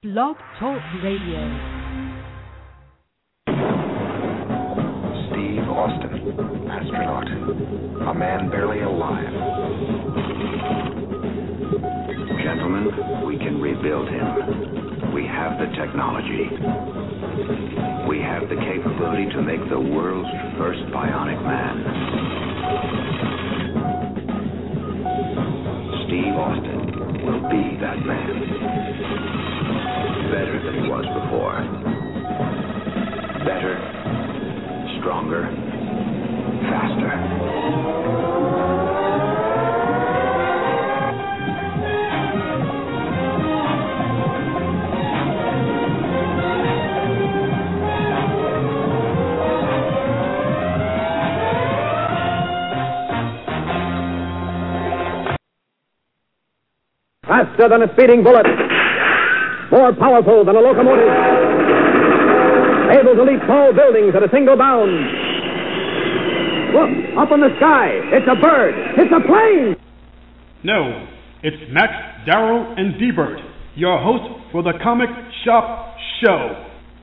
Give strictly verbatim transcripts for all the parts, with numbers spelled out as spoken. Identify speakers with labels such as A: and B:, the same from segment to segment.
A: Blog Talk Radio.
B: Steve Austin, astronaut, a man barely alive. Gentlemen, we can rebuild him. We have the technology. We have the capability to make the world's first bionic man. Steve Austin will be that man. Better than he was before. Better, stronger, faster.
C: Faster than a speeding bullet. More powerful than a locomotive. Able to leap tall buildings at a single bound. Look, up in the sky. It's a bird. It's a plane.
D: No, it's Max, Darrow, and D-Bert, your host for the Comic Shop Show.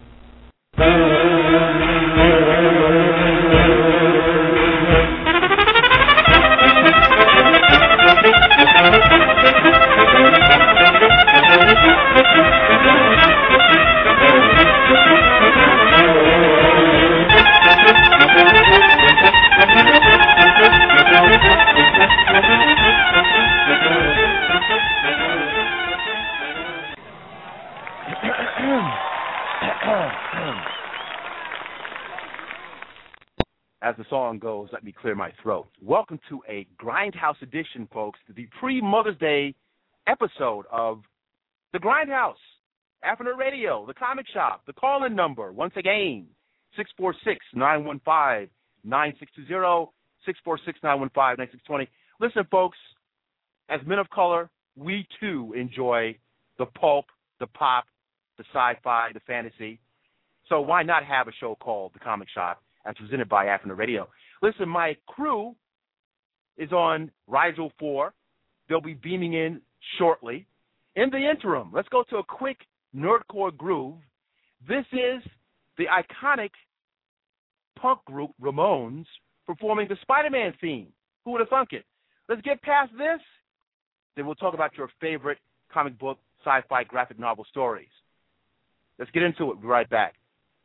E: As the song goes, let me clear my throat. Welcome to a Grindhouse edition, folks, to the pre-Mother's Day episode of The Grindhouse, Afternoon Radio, The Comic Shop, the call-in number, once again, six four six, nine one five, nine six two zero, six four six, nine one five, nine six two zero. Listen, folks, as men of color, we too enjoy the pulp, the pop, the sci-fi, the fantasy. So why not have a show called The Comic Shop, as presented by Afternoon Radio? Listen, my crew is on Rigel four. They'll be beaming in shortly. In the interim, let's go to a quick nerdcore groove. This is the iconic punk group Ramones performing the Spider-Man theme. Who would have thunk it? Let's get past this, then we'll talk about your favorite comic book, sci-fi, graphic novel stories. Let's get into it. We'll be right back.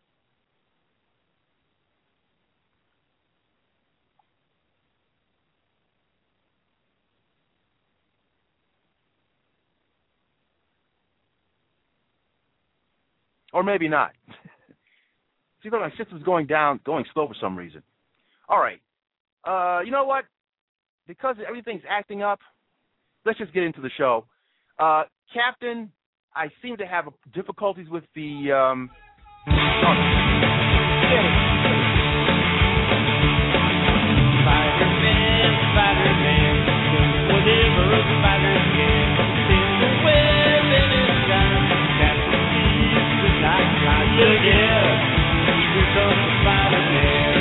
E: Or maybe not. See, look, my system's going down, going slow for some reason. All right. Uh, you know what? Because everything's acting up, let's just get into the show. Uh, Captain, I seem to have difficulties with the... Um,
F: Spider-Man, Spider-Man, whatever a spider can, spins a web in his gun, that's what keeps the night light. Yeah, here comes the Spider-Man.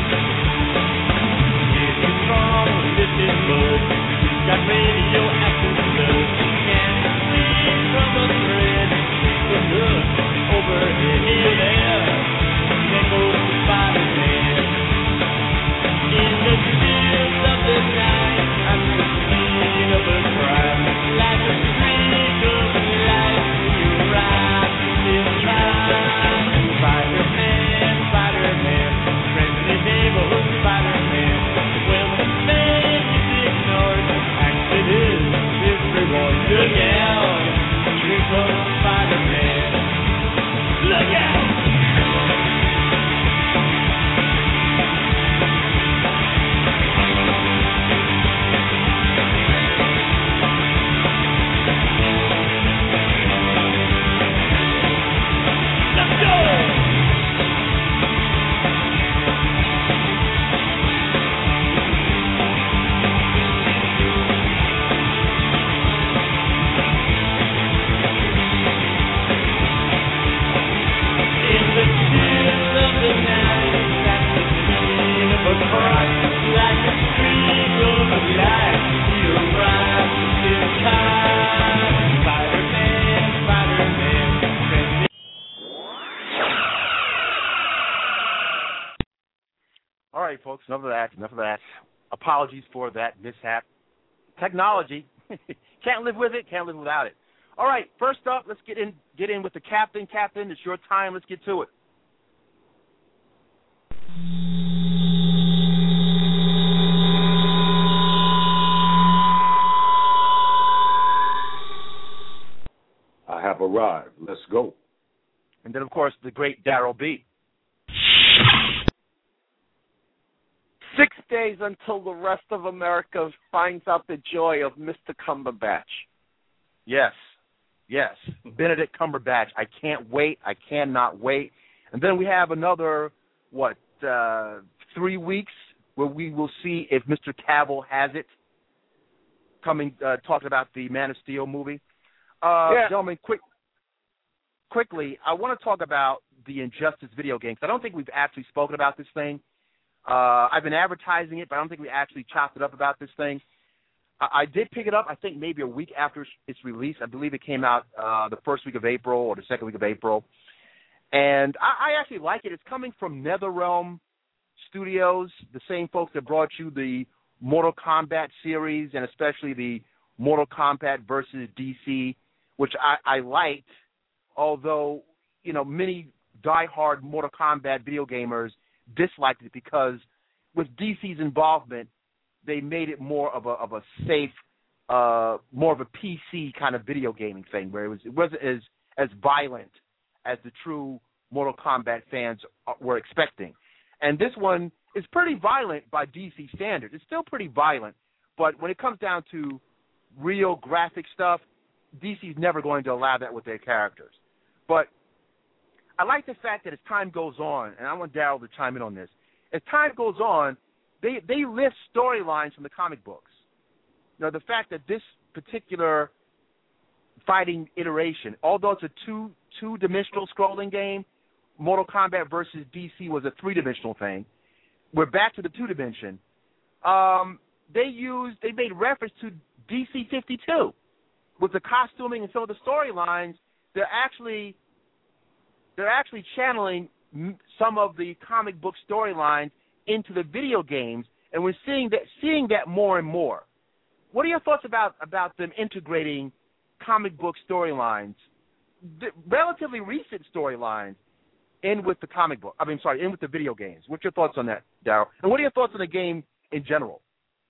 F: Getting strong, lifting mud, he's got radioactive blood, he can't see from a thread, take a look overhead, here, there, there goes the Spider-Man. In the stillness of the night, I'm the scene of a crime.
E: folks. Enough of that. Enough of that. Apologies for that mishap. Technology. Can't live with it. Can't live without it. All right. First up, let's get in. Get in with the captain. Captain, it's your time. Let's get to it.
A: I have arrived. Let's go.
E: And then, of course, the great Daryl B.
G: Six days until the rest of America finds out the joy of Mister Cumberbatch.
E: Yes. Yes. Benedict Cumberbatch. I can't wait. I cannot wait. And then we have another, what, uh, three weeks where we will see if Mister Cavill has it. Coming, uh, talking about the Man of Steel movie. Uh,
G: yeah.
E: Gentlemen, quick, quickly, I want to talk about the Injustice video game, because I don't think we've actually spoken about this thing. Uh, I've been advertising it, but I don't think we actually chopped it up about this thing. I, I did pick it up, I think, maybe a week after its release. I believe it came out uh, the first week of April or the second week of April. And I, I actually like it. It's coming from NetherRealm Studios, the same folks that brought you the Mortal Kombat series, and especially the Mortal Kombat versus D C, which I, I liked, although, you know, many diehard Mortal Kombat video gamers disliked it because with D C's involvement, they made it more of a of a safe, uh, more of a P C kind of video gaming thing, where it was it wasn't as as violent as the true Mortal Kombat fans were expecting. And this one is pretty violent by D C standards. It's still pretty violent, but when it comes down to real graphic stuff, D C's never going to allow that with their characters. But I like the fact that as time goes on, and I want Daryl to chime in on this, as time goes on, they, they lift storylines from the comic books. You know, the fact that this particular fighting iteration, although it's a two, two-dimensional scrolling game, Mortal Kombat versus D C was a three-dimensional thing. We're back to the two-dimension. Um, they used, they made reference to D C fifty-two. With the costuming and some of the storylines, they're actually they're actually channeling some of the comic book storylines into the video games, and we're seeing that seeing that more and more. What are your thoughts about about them integrating comic book storylines, relatively recent storylines, in with the comic book? I mean, sorry, in with the video games. What's your thoughts on that, Daryl? And what are your thoughts on the game in general?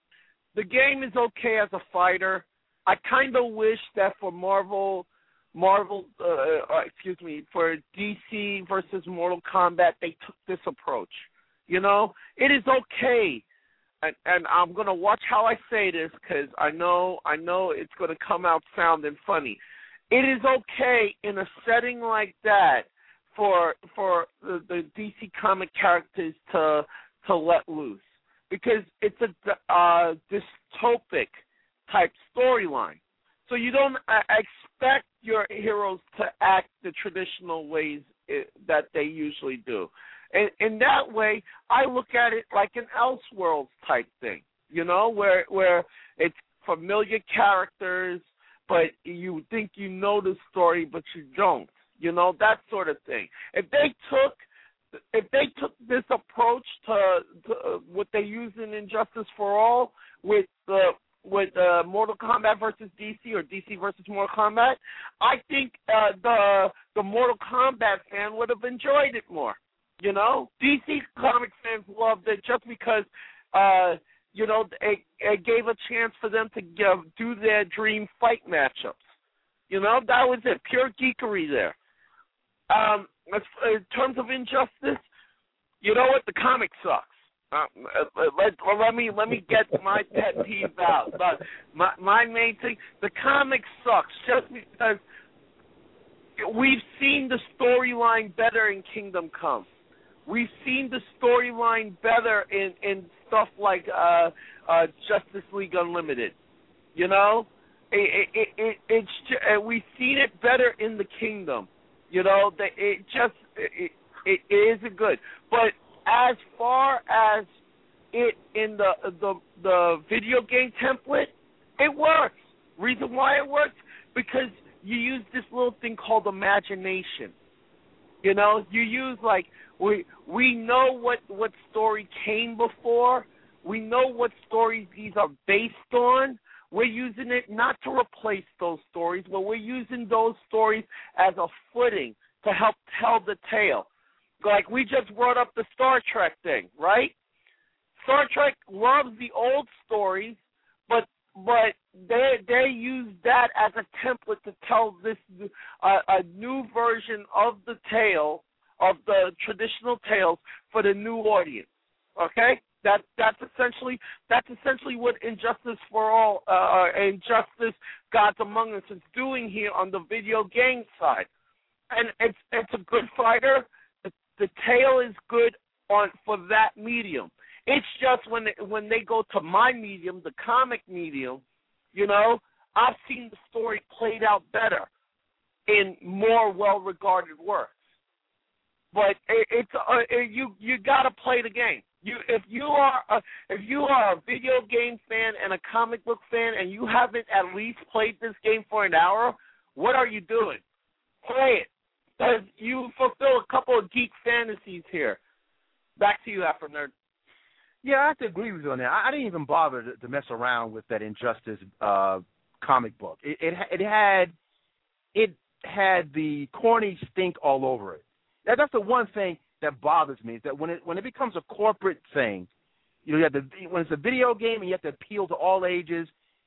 G: The game is okay as a fighter. I kind of wish that for Marvel, Marvel, uh, uh, excuse me, for D C versus Mortal Kombat, they took this approach. You know, it is okay, and, and I'm gonna watch how I say this because I know, I know it's gonna come out sounding funny. It is okay in a setting like that for for the, the D C comic characters to to let loose, because it's a uh, dystopic type storyline. So you don't uh, expect your heroes to act the traditional ways it, that they usually do. And in that way, I look at it like an Elseworlds type thing, you know, where where it's familiar characters, but you think you know the story, but you don't, you know, that sort of thing. If they took If they took this approach to, to uh, what they use in Injustice for All with the with uh, Mortal Kombat versus D C or D C versus Mortal Kombat, I think uh, the the Mortal Kombat fan would have enjoyed it more. You know, D C comic fans loved it just because, uh, you know, it, it gave a chance for them to give, do their dream fight matchups. You know, that was it, pure geekery there. Um, in terms of Injustice, you know what? The comic sucks. Uh, let, let me let me get my pet peeve out. But my my main thing, the comic sucks just because we've seen the storyline better in Kingdom Come. We've seen the storyline better in, in stuff like uh, uh, Justice League Unlimited. You know, it, it, it, it's just, we've seen it better in the Kingdom. You know, it just it, it, it isn't good. But as far as it in the the the video game template, it works. Reason why it works, because you use this little thing called imagination. You know, you use like we we know what what story came before. We know what stories these are based on. We're using it not to replace those stories, but we're using those stories as a footing to help tell the tale. Like we just brought up the Star Trek thing, right? Star Trek loves the old stories, but but they they use that as a template to tell this uh, a new version of the tale, of the traditional tales for the new audience. Okay, that that's essentially that's essentially what Injustice for All, uh, Injustice Gods Among Us is doing here on the video game side, and it's it's a good fighter. The, the tale is good on for that medium. It's just when they, when they go to my medium, the comic medium, you know, I've seen the story played out better in more well-regarded works. But it, it's uh, it, you you got to play the game. You if you are a, if you are a video game fan and a comic book fan and you haven't at least played this game for an hour, what are you doing? Play it. Because you fulfill a couple of geek fantasies here. Back to you, Afro Nerd.
E: Yeah, I have to agree with you on that. I, I didn't even bother to, to mess around with that Injustice uh, comic book. It, it it had it had the corny stink all over it. That, that's the one thing that bothers me is that when it when it becomes a corporate thing, you know, you have to, when it's a video game and you have to appeal to all ages.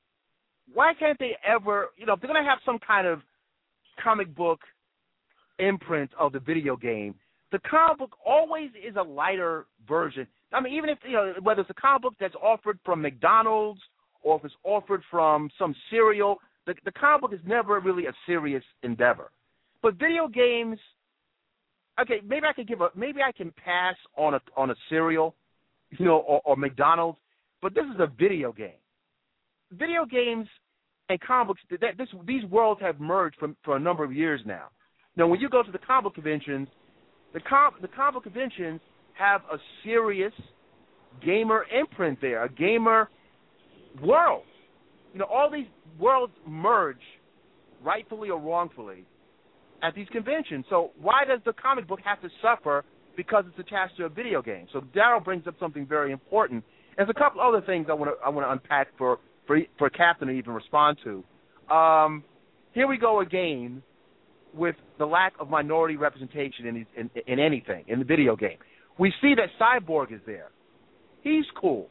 E: Why can't they ever, you know, if they're going to have some kind of comic book imprint of the video game, the comic book always is a lighter version. I mean, even if, you know, whether it's a comic book that's offered from McDonald's or if it's offered from some cereal, the, the comic book is never really a serious endeavor. But video games, okay, maybe I could give a, maybe I can pass on a on a cereal, you know, or, or McDonald's, but this is a video game. Video games and comic books, that, this, these worlds have merged for, for a number of years now. Now, when you go to the comic book conventions, the com, the comic book conventions have a serious gamer imprint there, a gamer world. You know, all these worlds merge, rightfully or wrongfully, at these conventions. So why does the comic book have to suffer because it's attached to a video game? So Daryl brings up something very important. There's a couple other things I want to I want to unpack for for for Captain to even respond to. Um, here we go again with the lack of minority representation in, in in anything in the video game. We see that Cyborg is there. He's cool.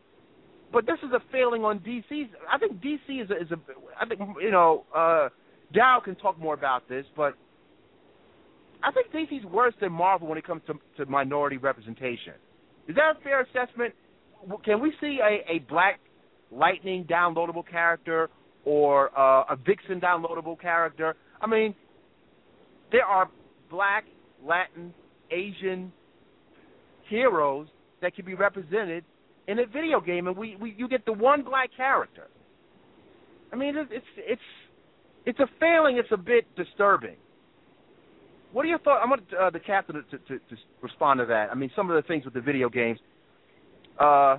E: But this is a failing on D C's. I think D C is a, is a I think, you know, uh, Dow can talk more about this, but I think D C's worse than Marvel when it comes to, to minority representation. Is that a fair assessment? Can we see a, a Black Lightning downloadable character or uh, a Vixen downloadable character? I mean, there are Black, Latin, Asian heroes that can be represented in a video game, and we, we you get the one black character. I mean, it's it's it's, it's a failing. It's a bit disturbing. What are your thoughts? I want uh, the captain to, to, to respond to that. I mean, some of the things with the video games. Uh,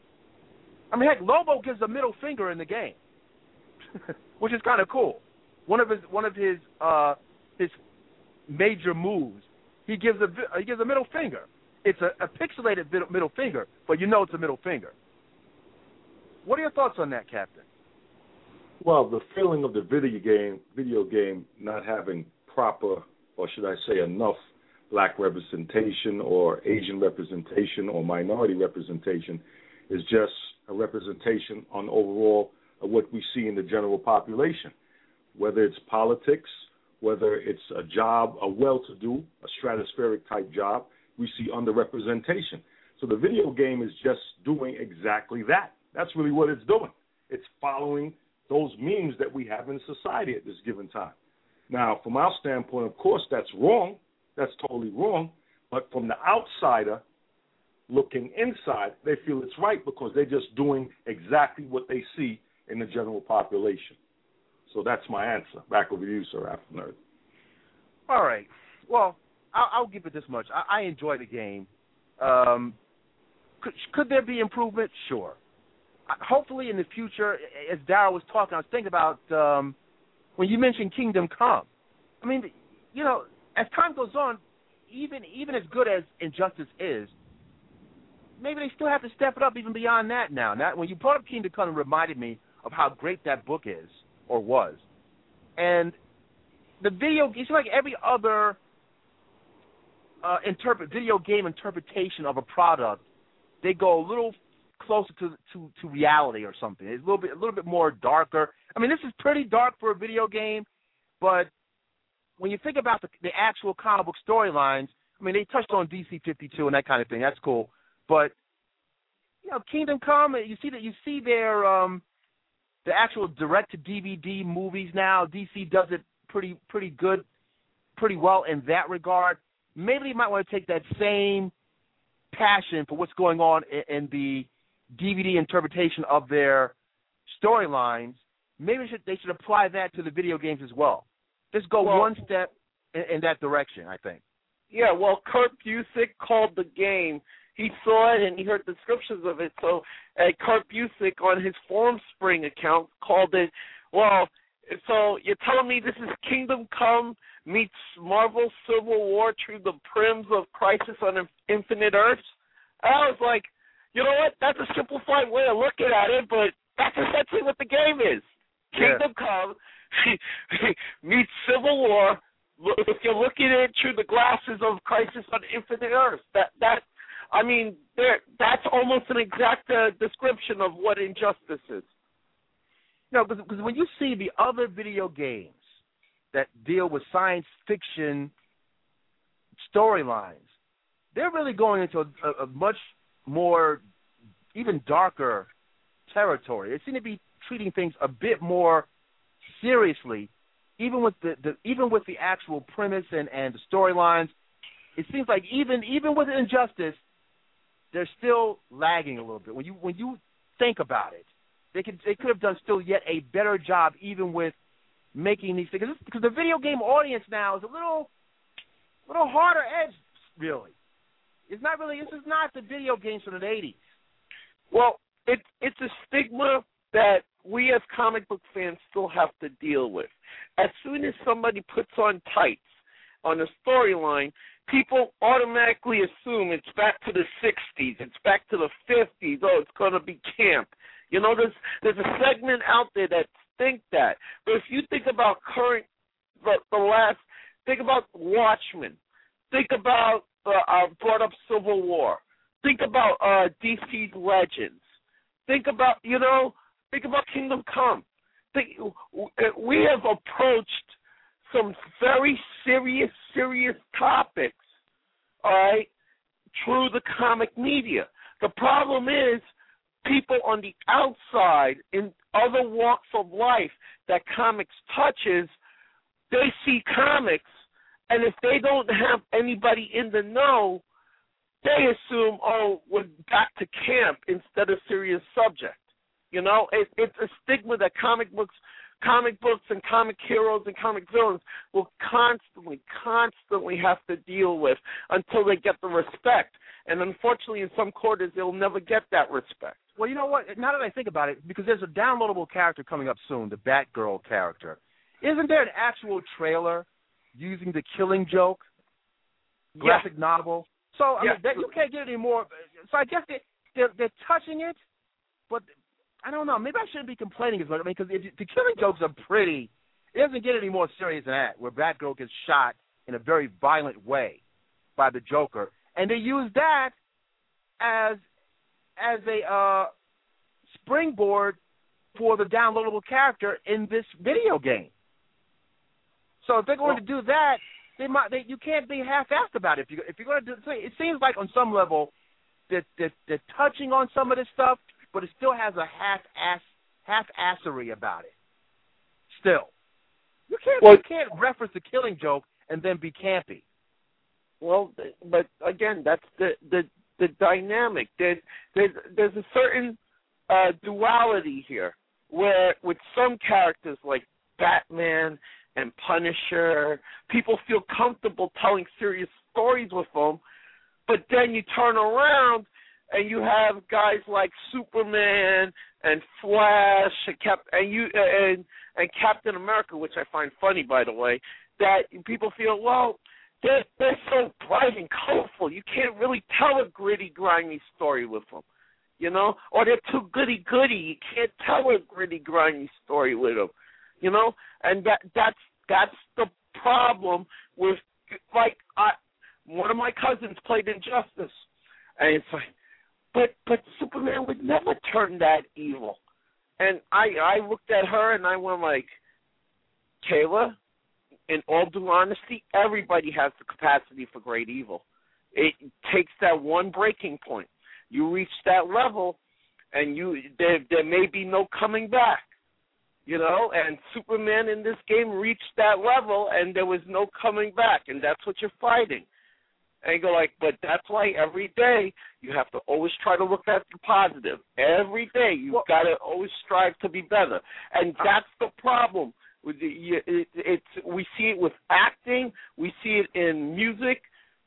E: I mean, heck, Lobo gives a middle finger in the game, which is kind of cool. One of his one of his uh, his major moves, he gives a he gives a middle finger. It's a, a pixelated middle, middle finger, but you know it's a middle finger. What are your thoughts on that, Captain?
A: Well, the feeling of the video game, video game not having proper, or should I say enough, black representation or Asian representation or minority representation is just a representation on overall of what we see in the general population, whether it's politics, whether it's a job, a well-to-do, a stratospheric type job, we see underrepresentation. So the video game is just doing exactly that. That's really what it's doing. It's following those memes that we have in society at this given time. Now, from our standpoint, of course, that's wrong. That's totally wrong. But from the outsider looking inside, they feel it's right because they're just doing exactly what they see in the general population. So that's my answer. Back over to you, sir, Afro Nerd.
E: All right. Well, I'll, I'll give it this much. I, I enjoy the game. Um, could, could there be improvement? Sure. Uh, hopefully in the future, as Darryl was talking, I was thinking about um, when you mentioned Kingdom Come. I mean, you know, as time goes on, even even as good as Injustice is, maybe they still have to step it up even beyond that now. Now, when you brought up Kingdom Come, it reminded me of how great that book is, or was. And the video, it's like every other uh, interpret video game interpretation of a product, they go a little closer to, to, to reality or something. It's a little bit a little bit more darker. I mean, this is pretty dark for a video game, but when you think about the, the actual comic book storylines, I mean, they touched on D C fifty-two and that kind of thing. That's cool. But you know, Kingdom Come, you see that you see their um, the actual direct-to-D V D movies now. D C does it pretty pretty good, pretty well in that regard. Maybe you might want to take that same passion for what's going on in, in the D V D interpretation of their storylines. Maybe they should, they should apply that to the video games as well. Just go
G: well,
E: one step in, in that direction, I think.
G: Yeah, well, Kurt Busiek called the game. He saw it and he heard descriptions of it. So uh, Kurt Busiek on his Formspring account called it, well, so you're telling me this is Kingdom Come meets Marvel Civil War through the prims of Crisis on Infinite Earths? And I was like, you know what? That's a simplified way of looking at it, but that's essentially what the game is.
E: Yeah.
G: Kingdom Come meets Civil War. If you're looking at it through the glasses of Crisis on Infinite Earths, that that I mean, there that's almost an exact uh, description of what Injustice is.
E: No, because when you see the other video games that deal with science fiction storylines, they're really going into a, a much more, even darker territory. They seem to be treating things a bit more seriously, even with the, the even with the actual premise and, and the storylines. It seems like even even with Injustice, they're still lagging a little bit. When you when you think about it, they could they could have done still yet a better job even with making these things, because the video game audience now is a little little harder edged, really. It's not really. This is not the video games from the eighties.
G: Well, it, it's a stigma that we as comic book fans still have to deal with. As soon as somebody puts on tights on a storyline, people automatically assume it's back to the sixties, it's back to the fifties, oh, it's going to be camp. You know, there's there's a segment out there that think that. But if you think about current, the, the last, think about Watchmen, think about, uh, I brought up Civil War, think about uh, D C's Legends, think about, you know, think about Kingdom Come. Think, we have approached some very serious, serious topics, all right, through the comic media. The problem is people on the outside in other walks of life that comics touches, they see comics, and if they don't have anybody in the know, they assume, oh, we're back to camp instead of serious subject. You know, it, it's a stigma that comic books, comic books and comic heroes and comic villains will constantly, constantly have to deal with until they get the respect. And unfortunately, in some quarters, they'll never get that respect.
E: Well, you know what? Now that I think about it, because there's a downloadable character coming up soon, the Batgirl character. Isn't there an actual trailer using the Killing Joke graphic yeah. novel? So I yeah. mean, that, you can't get any more. So I guess they, they're, they're touching it, but I don't know. Maybe I shouldn't be complaining as much. I mean, because the Killing Jokes are pretty. It doesn't get any more serious than that, where Batgirl gets shot in a very violent way by the Joker, and they use that as as a uh, springboard for the downloadable character in this video game. So if they're going well, to do that, they might. They, you can't be half-assed about it. If you if you're going to do, it seems like on some level that that they're touching on some of this stuff, but it still has a half-ass half-assery about it. Still, you can't well, you can't reference the Killing Joke and then be campy.
G: Well, but again, that's the the, the dynamic. There's there's there's a certain uh, duality here, where with some characters like Batman and Punisher, people feel comfortable telling serious stories with them, but then you turn around and you have guys like Superman and Flash and Cap and you and and Captain America, which I find funny, by the way, that people feel, well, they're, they're so bright and colorful. You can't really tell a gritty, grimy story with them, you know? Or they're too goody-goody. You can't tell a gritty, grimy story with them, you know? And that that's that's the problem with, like, I, one of my cousins played Injustice, and it's like, but but Superman would never turn that evil. And I I looked at her and I went like, Kayla, in all due honesty, everybody has the capacity for great evil. It takes that one breaking point. You reach that level, and you there there may be no coming back. You know, and Superman in this game reached that level, and there was no coming back, and that's what you're fighting. And you go like, but that's why every day you have to always try to look at the positive. Every day you've well, got to always strive to be better, and that's the problem. With the, it, it's we see it with acting, we see it in music.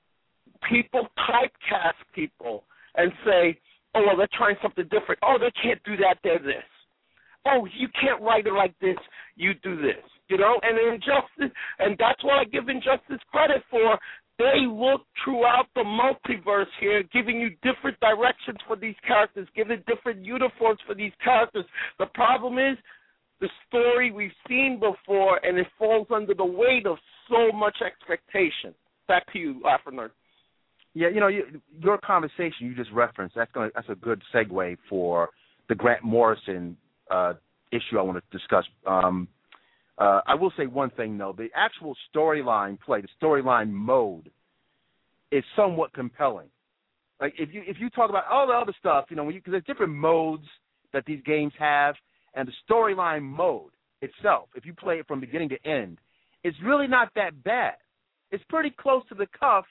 G: People typecast people and say, oh, well, they're trying something different. Oh, they can't do that, they're this. Oh, you can't write it like this, you do this. You know, and Injustice, and that's what I give Injustice credit for. They look throughout the multiverse here, giving you different directions for these characters, giving different uniforms for these characters. The problem is the story we've seen before, and it falls under the weight of so much expectation. Back to you, Afro-Nerd.
E: Yeah, you know, you, your conversation you just referenced, that's going that's a good segue for the Grant Morrison uh, issue I want to discuss. Um, uh, I will say one thing, though. The actual storyline play, the storyline mode, is somewhat compelling. Like, if you if you talk about all the other stuff, you know, because there's different modes that these games have, and the storyline mode itself, if you play it from beginning to end, it's really not that bad. It's pretty close to the cuff,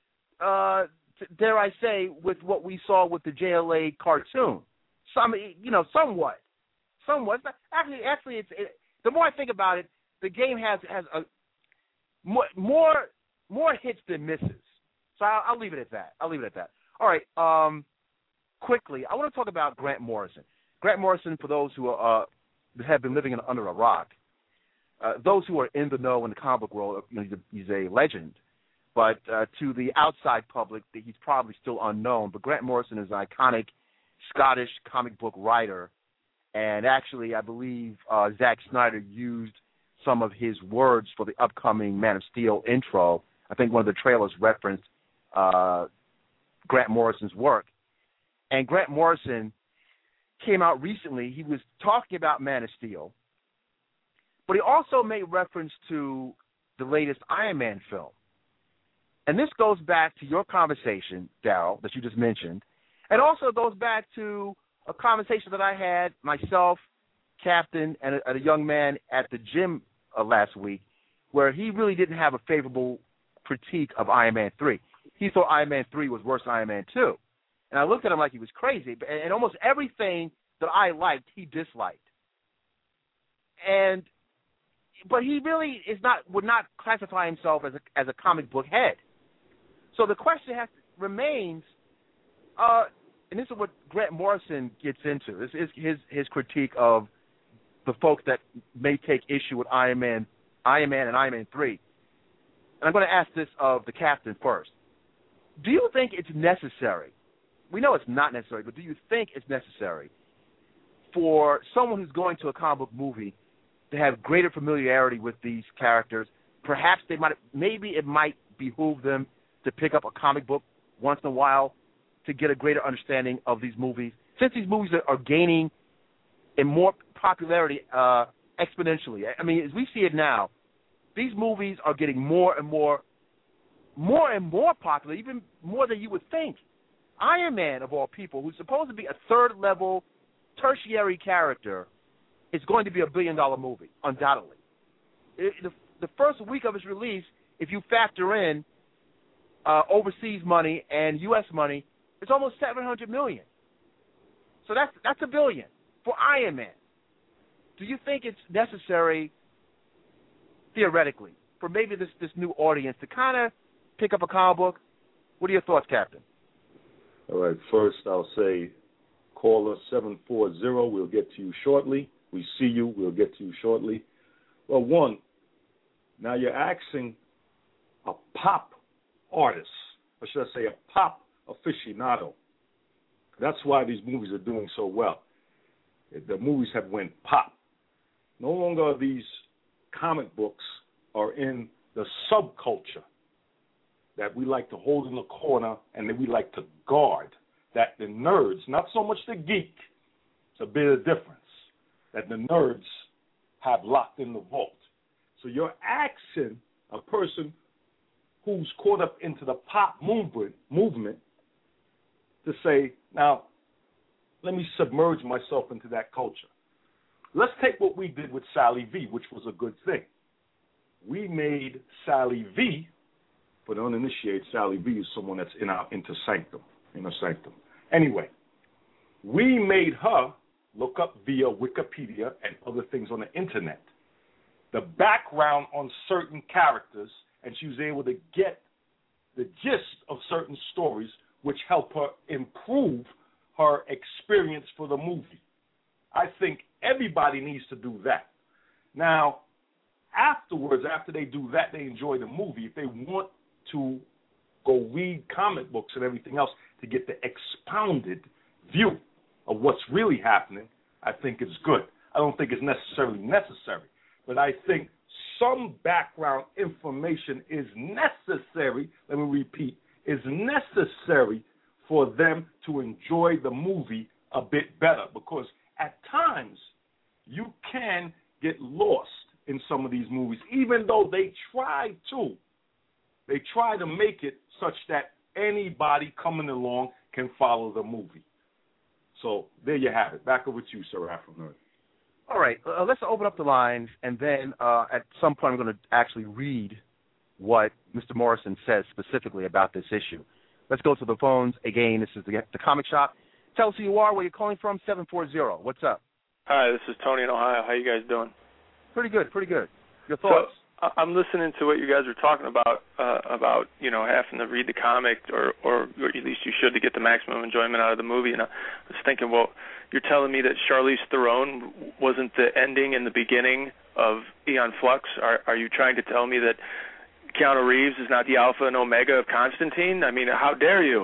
E: uh, dare I say, with what we saw with the J L A cartoon. Some, you know, somewhat, somewhat. Actually, actually, it's it, the more I think about it, the game has has a more more, more hits than misses. So I'll, I'll leave it at that. I'll leave it at that. All right. Um, quickly, I want to talk about Grant Morrison. Grant Morrison, for those who are, uh, have been living in, under a rock, uh, those who are in the know in the comic book world, you know, he's, a, he's a legend. But uh, to the outside public, he's probably still unknown. But Grant Morrison is an iconic Scottish comic book writer. And actually, I believe uh, Zack Snyder used some of his words for the upcoming Man of Steel intro. I think one of the trailers referenced uh, Grant Morrison's work. And Grant Morrison came out recently. He was talking about Man of Steel, but he also made reference to the latest Iron Man film. And this goes back to your conversation, Daryl, that you just mentioned, and also goes back to a conversation that I had myself, Captain, and a, a young man at the gym uh, last week, where he really didn't have a favorable critique of Iron Man three. He thought Iron Man three was worse than Iron Man two. And I looked at him like he was crazy. And almost everything that I liked, he disliked. And but he really is not would not classify himself as a as a comic book head. So the question has remains, uh, and this is what Grant Morrison gets into. This is his his critique of the folks that may take issue with Iron Man, Iron Man, and Iron Man three. And I'm going to ask this of the captain first. Do you think it's necessary? We know it's not necessary, but do you think it's necessary for someone who's going to a comic book movie to have greater familiarity with these characters? Perhaps they might, maybe it might behoove them to pick up a comic book once in a while to get a greater understanding of these movies. Since these movies are, are gaining in more popularity uh, exponentially. I mean, as we see it now, these movies are getting more and more, more and more popular, even more than you would think. Iron Man, of all people, who's supposed to be a third-level tertiary character, is going to be a billion-dollar movie, undoubtedly. It, the, the first week of its release, if you factor in uh, overseas money and U S money, it's almost seven hundred million dollars. So that's that's a billion for Iron Man. Do you think it's necessary, theoretically, for maybe this, this new audience to kind of pick up a comic book? What are your thoughts, Captain?
A: All right, first I'll say call us seven four zero. We'll get to you shortly. We see you. We'll get to you shortly. Well, one, now you're asking a pop artist, or should I say a pop aficionado. That's why these movies are doing so well. The movies have went pop. No longer are these comic books are in the subculture that we like to hold in the corner and that we like to guard, that the nerds, not so much the geek, it's a bit of difference, that the nerds have locked in the vault. So you're asking a person who's caught up into the pop movement, movement to say, now, let me submerge myself into that culture. Let's take what we did with Sally V, which was a good thing. We made Sally V, for the uninitiated, Sally V is someone that's in our inner sanctum, inner sanctum. Anyway, we made her look up via Wikipedia and other things on the internet the background on certain characters, and she was able to get the gist of certain stories, which help her improve her experience for the movie. I think everybody needs to do that. Now, afterwards, after they do that, they enjoy the movie. If they want to go read comic books and everything else to get the expounded view of what's really happening, I think it's good. I don't think it's necessarily necessary, but I think some background information is necessary, let me repeat, is necessary for them to enjoy the movie a bit better, because at times you can get lost in some of these movies, even though they try to. They try to make it such that anybody coming along can follow the movie. So there you have it. Back over to you, Sir Afro-Nerd.
E: All right, uh, let's open up the lines, and then uh, at some point I'm going to actually read what Mister Morrison says specifically about this issue. Let's go to the phones. Again, this is the, the Comic Shop. Tell us who you are, where you're calling from, seven four zero. What's up?
H: Hi, this is Tony in Ohio. How you guys doing?
E: Pretty good, pretty good. Your thoughts?
H: So, I'm listening to what you guys were talking about, uh, about, you know, having to read the comic, or, or at least you should, to get the maximum enjoyment out of the movie. And I was thinking, well, you're telling me that Charlize Theron wasn't the ending and the beginning of Aeon Flux? Are, are you trying to tell me that Keanu Reeves is not the alpha and omega of Constantine? I mean, how dare you?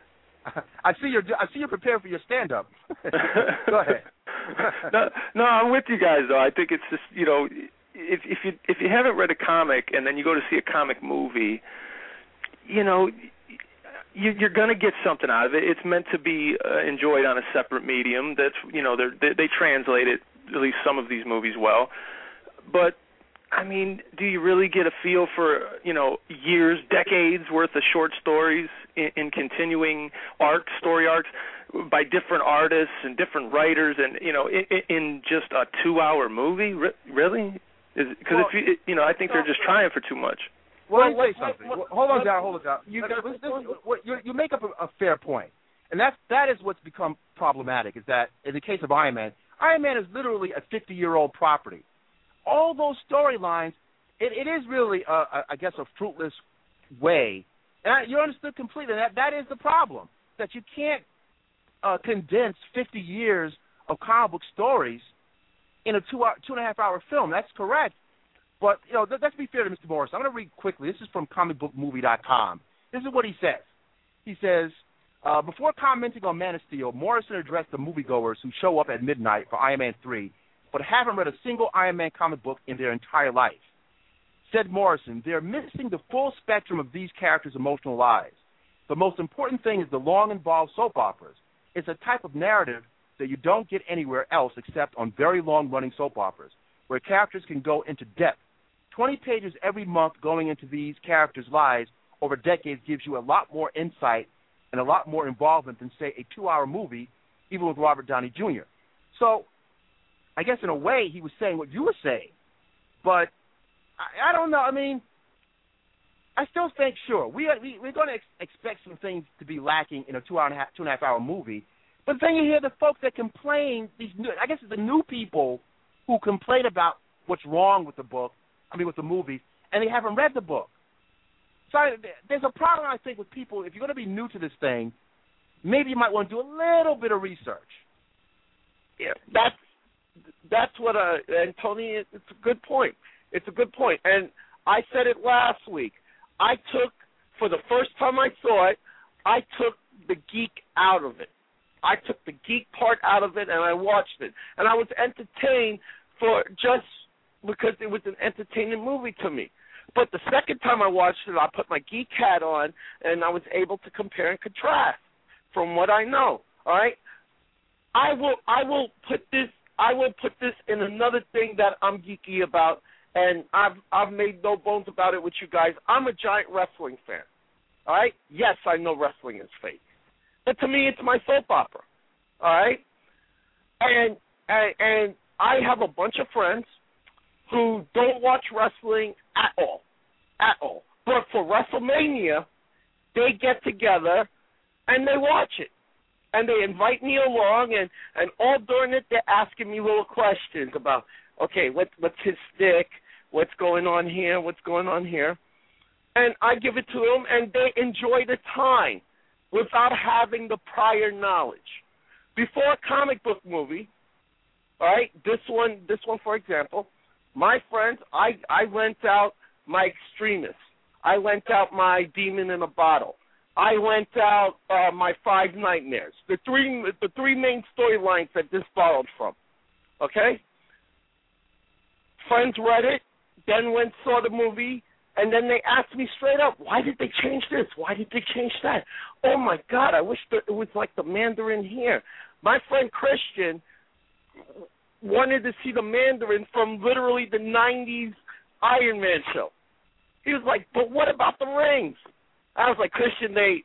E: I see you're. I see you're prepared for your stand-up. Go ahead.
H: no, no, I'm with you guys though. I think it's just, you know, if if you if you haven't read a comic and then you go to see a comic movie, you know, you, you're going to get something out of it. It's meant to be uh, enjoyed on a separate medium. That's, you know, they they translate it, at least some of these movies, well, but. I mean, do you really get a feel for, you know, years, decades worth of short stories in, in continuing arcs, story arcs, by different artists and different writers, and, you know, in, in just a two-hour movie? Re- really? Because, well, if you, you know, I think they're just trying for too much.
E: Well, let me say something. What, what, hold on, Darryl, hold on, Darryl. You, this, this, what, you, you make up a, a fair point, and that's, that is what's become problematic, is that in the case of Iron Man, Iron Man is literally a fifty-year-old property. All those storylines, it, it is really, a, a, I guess, a fruitless way. And I, you understood completely. That that is the problem, that you can't uh, condense fifty years of comic book stories in a two hour, two and a half hour film. That's correct. But, you know, th- let's be fair to Mister Morris. I'm going to read quickly. This is from comic book movie dot com. This is what he says. He says, uh, before commenting on Man of Steel, Morrison addressed the moviegoers who show up at midnight for Iron Man three, but haven't read a single Iron Man comic book in their entire life. Said Morrison, they're missing the full spectrum of these characters' emotional lives. The most important thing is the long, involved soap operas. It's a type of narrative that you don't get anywhere else except on very long-running soap operas, where characters can go into depth. twenty pages every month going into these characters' lives over decades gives you a lot more insight and a lot more involvement than, say, a two-hour movie, even with Robert Downey Junior So, I guess in a way he was saying what you were saying, but I, I don't know. I mean, I still think, sure, we, are, we we're going to ex- expect some things to be lacking in a two hour and a half, two and a half hour movie. But then you hear the folks that complain, these new, I guess it's the new people who complain about what's wrong with the book, I mean with the movies, and they haven't read the book. So I, there's a problem, I think, with people. If you're going to be new to this thing, maybe you might want to do a little bit of research.
G: Yeah, that's. That's what, uh, and Tony, it's a good point. It's a good point. And I said it last week. I took, for the first time I saw it, I took the geek out of it. I took the geek part out of it, and I watched it. And I was entertained for just because it was an entertaining movie to me. But the second time I watched it, I put my geek hat on, and I was able to compare and contrast from what I know. All right, I will I will put this I will put this in another thing that I'm geeky about, and I've I've made no bones about it with you guys. I'm a giant wrestling fan. All right, yes, I know wrestling is fake, but to me, it's my soap opera. All right, and and, and I have a bunch of friends who don't watch wrestling at all, at all. But for WrestleMania, they get together and they watch it. And they invite me along, and, and all during it, they're asking me little questions about, okay, what, what's his stick, what's going on here, what's going on here. And I give it to them, and they enjoy the time without having the prior knowledge. Before a comic book movie, all right, this one, this one, for example, my friends, I, I lent out my Extremis. I lent out my Demon in a Bottle. I lent out uh, my Five Nightmares. The three the three main storylines that this borrowed from. Okay? Friends read it, then went saw the movie, and then they asked me straight up, why did they change this? Why did they change that? Oh, my God, I wish that it was like the Mandarin here. My friend Christian wanted to see the Mandarin from literally the nineties Iron Man show. He was like, but what about the rings? I was like, Christian, they,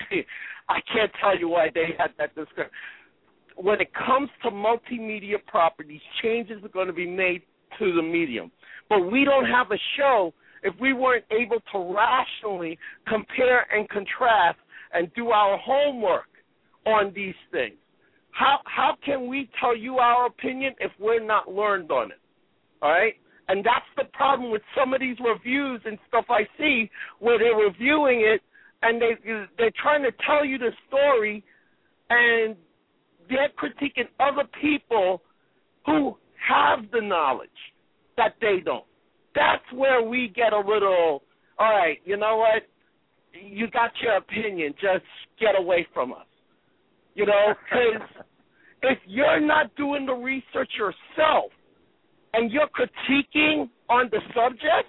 G: I can't tell you why they had that discussion. When it comes to multimedia properties, changes are going to be made to the medium. But we don't have a show if we weren't able to rationally compare and contrast and do our homework on these things. How how can we tell you our opinion if we're not learned on it? All right? And that's the problem with some of these reviews and stuff I see where they're reviewing it and they, they're trying to tell you the story and they're critiquing other people who have the knowledge that they don't. That's where we get a little, all right, you know what? You got your opinion. Just get away from us. You know, because if you're not doing the research yourself and you're critiquing on the subject,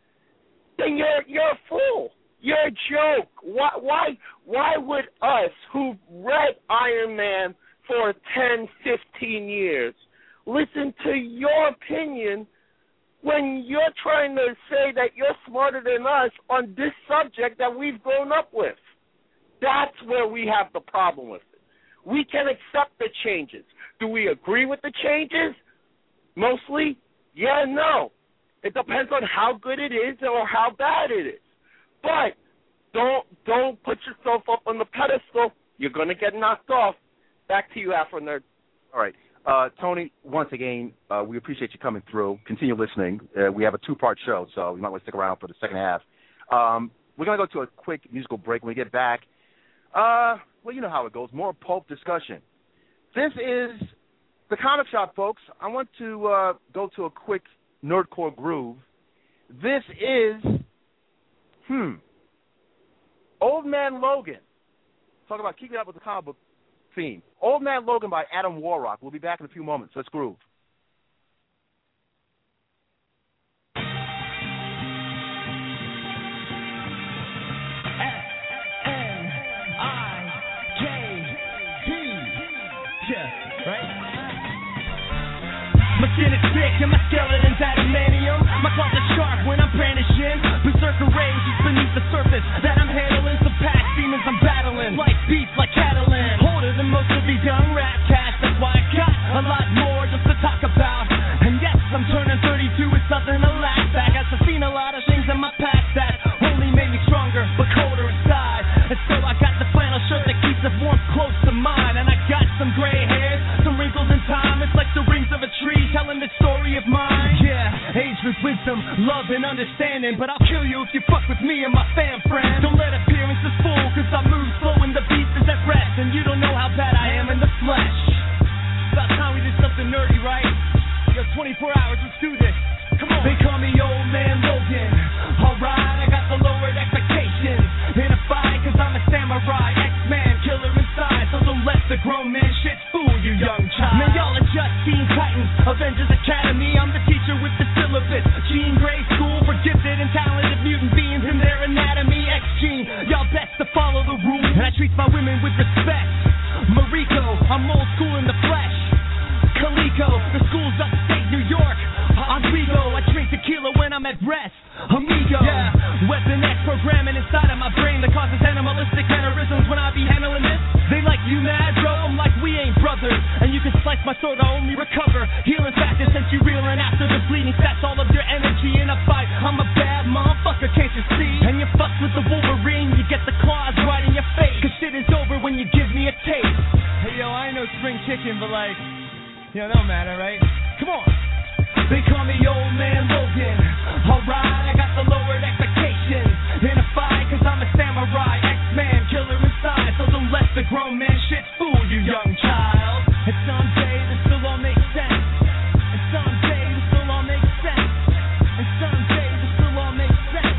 G: then you're you're a fool. You're a joke. Why why why would us who've read Iron Man for ten, fifteen years listen to your opinion when you're trying to say that you're smarter than us on this subject that we've grown up with? That's where we have the problem with it. We can accept the changes. Do we agree with the changes? Mostly, yeah, no. It depends on how good it is or how bad it is. But don't don't put yourself up on the pedestal. You're going to get knocked off. Back to you, Afro Nerd.
E: All right. Uh, Tony, once again, uh, we appreciate you coming through. Continue listening. Uh, we have a two-part show, so you might want to stick around for the second half. Um, we're going to go to a quick musical break. When we get back, uh, well, you know how it goes. More pulp discussion. This is the Comic Shop, folks. I want to uh, go to a quick nerdcore groove. This is, hmm, Old Man Logan. Talk about keeping up with the comic book theme. Old Man Logan by Adam Warrock. We'll be back in a few moments. Let's groove.
F: My skin is thick and my skeleton's adamantium. My claws are sharp when I'm brandishing berserker rage is beneath the surface that I'm handling. Some past demons I'm battling, like beef, like Catalan. Older than most of these young rap cats. That's why I got a lot more just to talk about. And yes, I'm turning thirty-two. It's something to laugh at. I've seen a lot of things in my past that only made me stronger, but colder inside. And so I got the flannel shirt that keeps the warmth close to mine. And I got some gray hairs, some wrinkles in time. It's like the rings of a tree telling the story of mine. Yeah, age with wisdom, love and understanding. But I'll kill you if you fuck with me and my fam friends. Don't let appearances fool, cause I move slow and the beast is at rest. And you don't know how bad I am in the flesh. About time we did something nerdy, right? We got twenty-four hours, let's do this. Come on. They call me Old Man Logan. Alright, I got the lower deck
I: treats my women with respect. Mariko, I'm old school in the flesh. Calico, the school's upstate New York. Oswego, I drink tequila when I'm at rest. Amigo, yeah, Weapon X programming inside of my brain that causes animalistic mannerisms when I be handling this. They like you mad, bro, I'm like we ain't brothers. And you can slice my sword, I only recover. Healing faster since you reeling after the bleeding. That's all of your energy in a fight. I'm a bad motherfucker, can't you see? And you fuck with the Wolverine, you get the claws right in your face. Cause shit is over when you give me a taste. Hey yo, I ain't no spring chicken, but like, you know, no matter, right? Come on. They call me Old Man Logan. Alright, I got the lowered expectations in a fight, cause I'm a samurai, X-Man, killer inside. So don't let the grown man shit fool you, young child. And someday this will all make sense. And someday this will all make sense. And someday this will all make sense.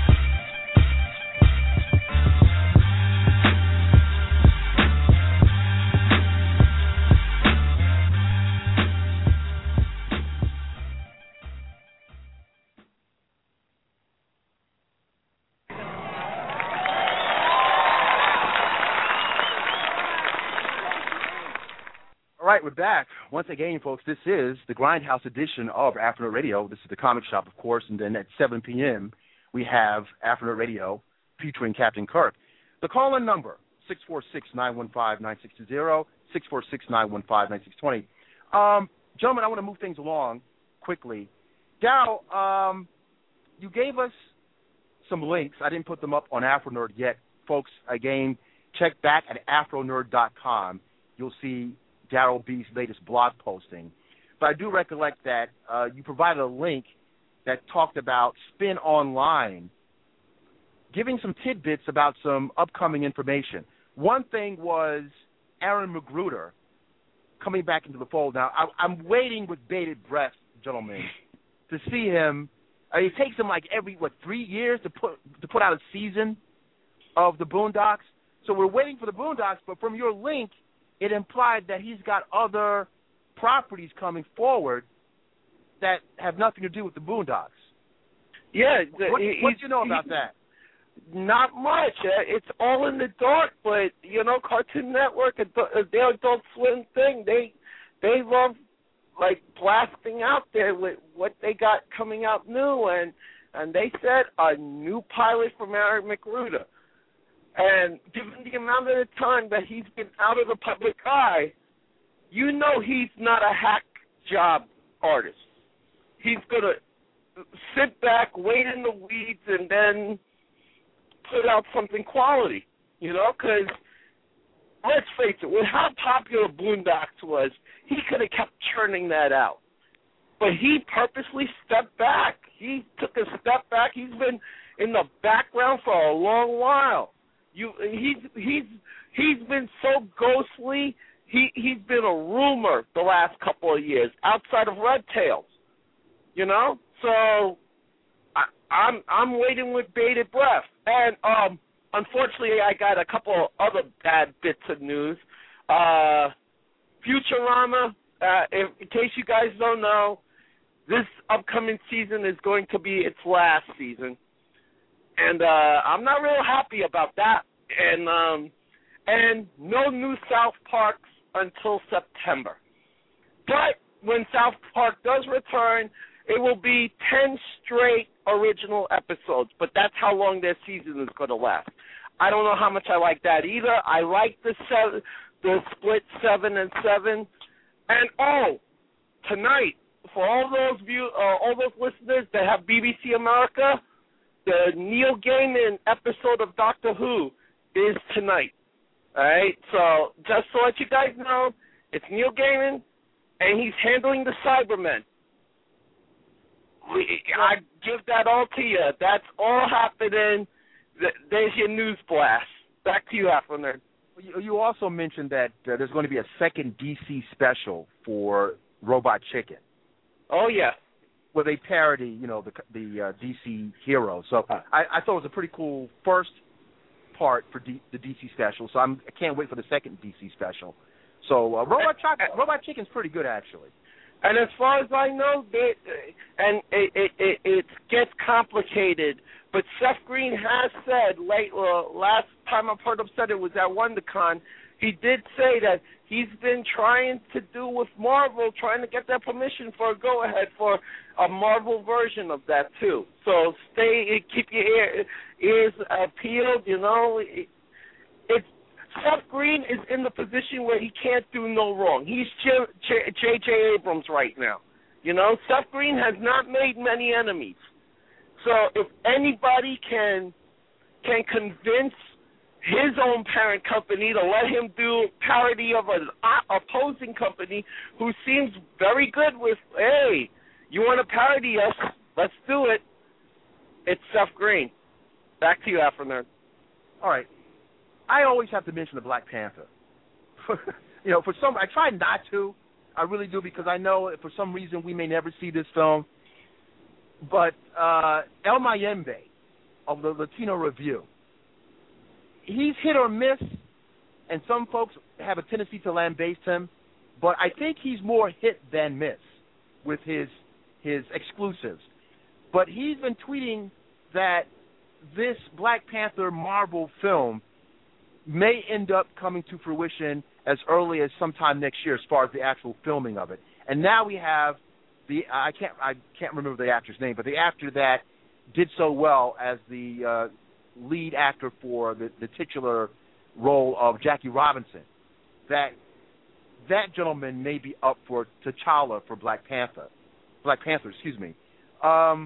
E: All right, we're back. Once again, folks, this is the Grindhouse edition of Afternoon Radio. This is the Comic Shop, of course, and then at seven p.m. we have Afternoon Radio featuring Captain Kirk. The call-in number, six four six, nine one five, nine six two zero, six four six, nine one five, nine six two zero. Um, gentlemen, I want to move things along quickly. Darryl, um, you gave us some links. I didn't put them up on Afronerd yet. Folks, again, check back at afronerd dot com. You'll see Darryl B's latest blog posting. But I do recollect that uh, you provided a link that talked about Spin Online, giving some tidbits about some upcoming information. One thing was Aaron McGruder coming back into the fold. Now, I, I'm waiting with bated breath, gentlemen, to see him. Uh, it takes him like every, what, three years to put to put out a season of the Boondocks? So we're waiting for the Boondocks, but from your link, it implied that he's got other properties coming forward that have nothing to do with the Boondocks.
G: Yeah.
E: The, what,
G: he,
E: what do you know about that?
G: Not much. Uh, it's all in the dark, but, you know, Cartoon Network, their Adult Swim thing, they they love, like, blasting out there with what they got coming out new, and, and they said a new pilot from Aaron McGruder. And given the amount of time that he's been out of the public eye, you know he's not a hack job artist. He's going to sit back, wait in the weeds, and then put out something quality, you know, because let's face it, with how popular Boondocks was, he could have kept churning that out. But he purposely stepped back. He took a step back. He's been in the background for a long while. You, he's he's he's been so ghostly. He he's been a rumor the last couple of years outside of Red Tails, you know. So I, I'm I'm waiting with bated breath. And um, unfortunately, I got a couple other bad bits of news. Uh, Futurama. Uh, in, in case you guys don't know, this upcoming season is going to be its last season. And uh, I'm not real happy about that. And um, and no new South Parks until September. But when South Park does return, it will be ten straight original episodes. But that's how long their season is going to last. I don't know how much I like that either. I like the seven, the split seven and seven. And oh, tonight for all those view, uh, all those listeners that have B B C America, the Neil Gaiman episode of Doctor Who is tonight. All right? So just to let you guys know, it's Neil Gaiman, and he's handling the Cybermen. I give that all to you. That's all happening. There's your news blast. Back to you, Afronerd.
E: You also mentioned that uh, there's going to be a second D C special for Robot Chicken.
G: Oh, yeah.
E: Where they parody, you know, the the uh, D C heroes. So I, I thought it was a pretty cool first part for D, the D C special. So I'm, I can't wait for the second D C special. So uh, Robot Ch- Robot Chicken's pretty good, actually.
G: And as far as I know, they, and it, it, it, it gets complicated But Seth Green has said, late, uh, last time I've heard him said it was at WonderCon, he did say that he's been trying to do with Marvel, trying to get their permission for a go-ahead for a Marvel version of that, too. So stay, keep your ear, ears uh, peeled, you know. It, it's, Seth Green is in the position where he can't do no wrong. He's J J Abrams right now. You know, Seth Green has not made many enemies. So if anybody can can convince his own parent company to let him do parody of an opposing company who seems very good with, hey, you want to parody us, let's do it, it's Seth Green. Back to you, Afro Nerd.
E: All right. I always have to mention the Black Panther. you know, for some, I try not to. I really do, because I know for some reason we may never see this film. But uh, El Mayembe of the Latino Review, he's hit or miss, and some folks have a tendency to lambaste him, but I think he's more hit than miss with his his exclusives. But he's been tweeting that this Black Panther Marvel film may end up coming to fruition as early as sometime next year as far as the actual filming of it. And now we have the I can't I can't remember the actor's name, but the actor that did so well as the uh, lead actor for the, the titular role of Jackie Robinson, that that gentleman may be up for T'Challa for Black Panther. Black Panther, excuse me. Um,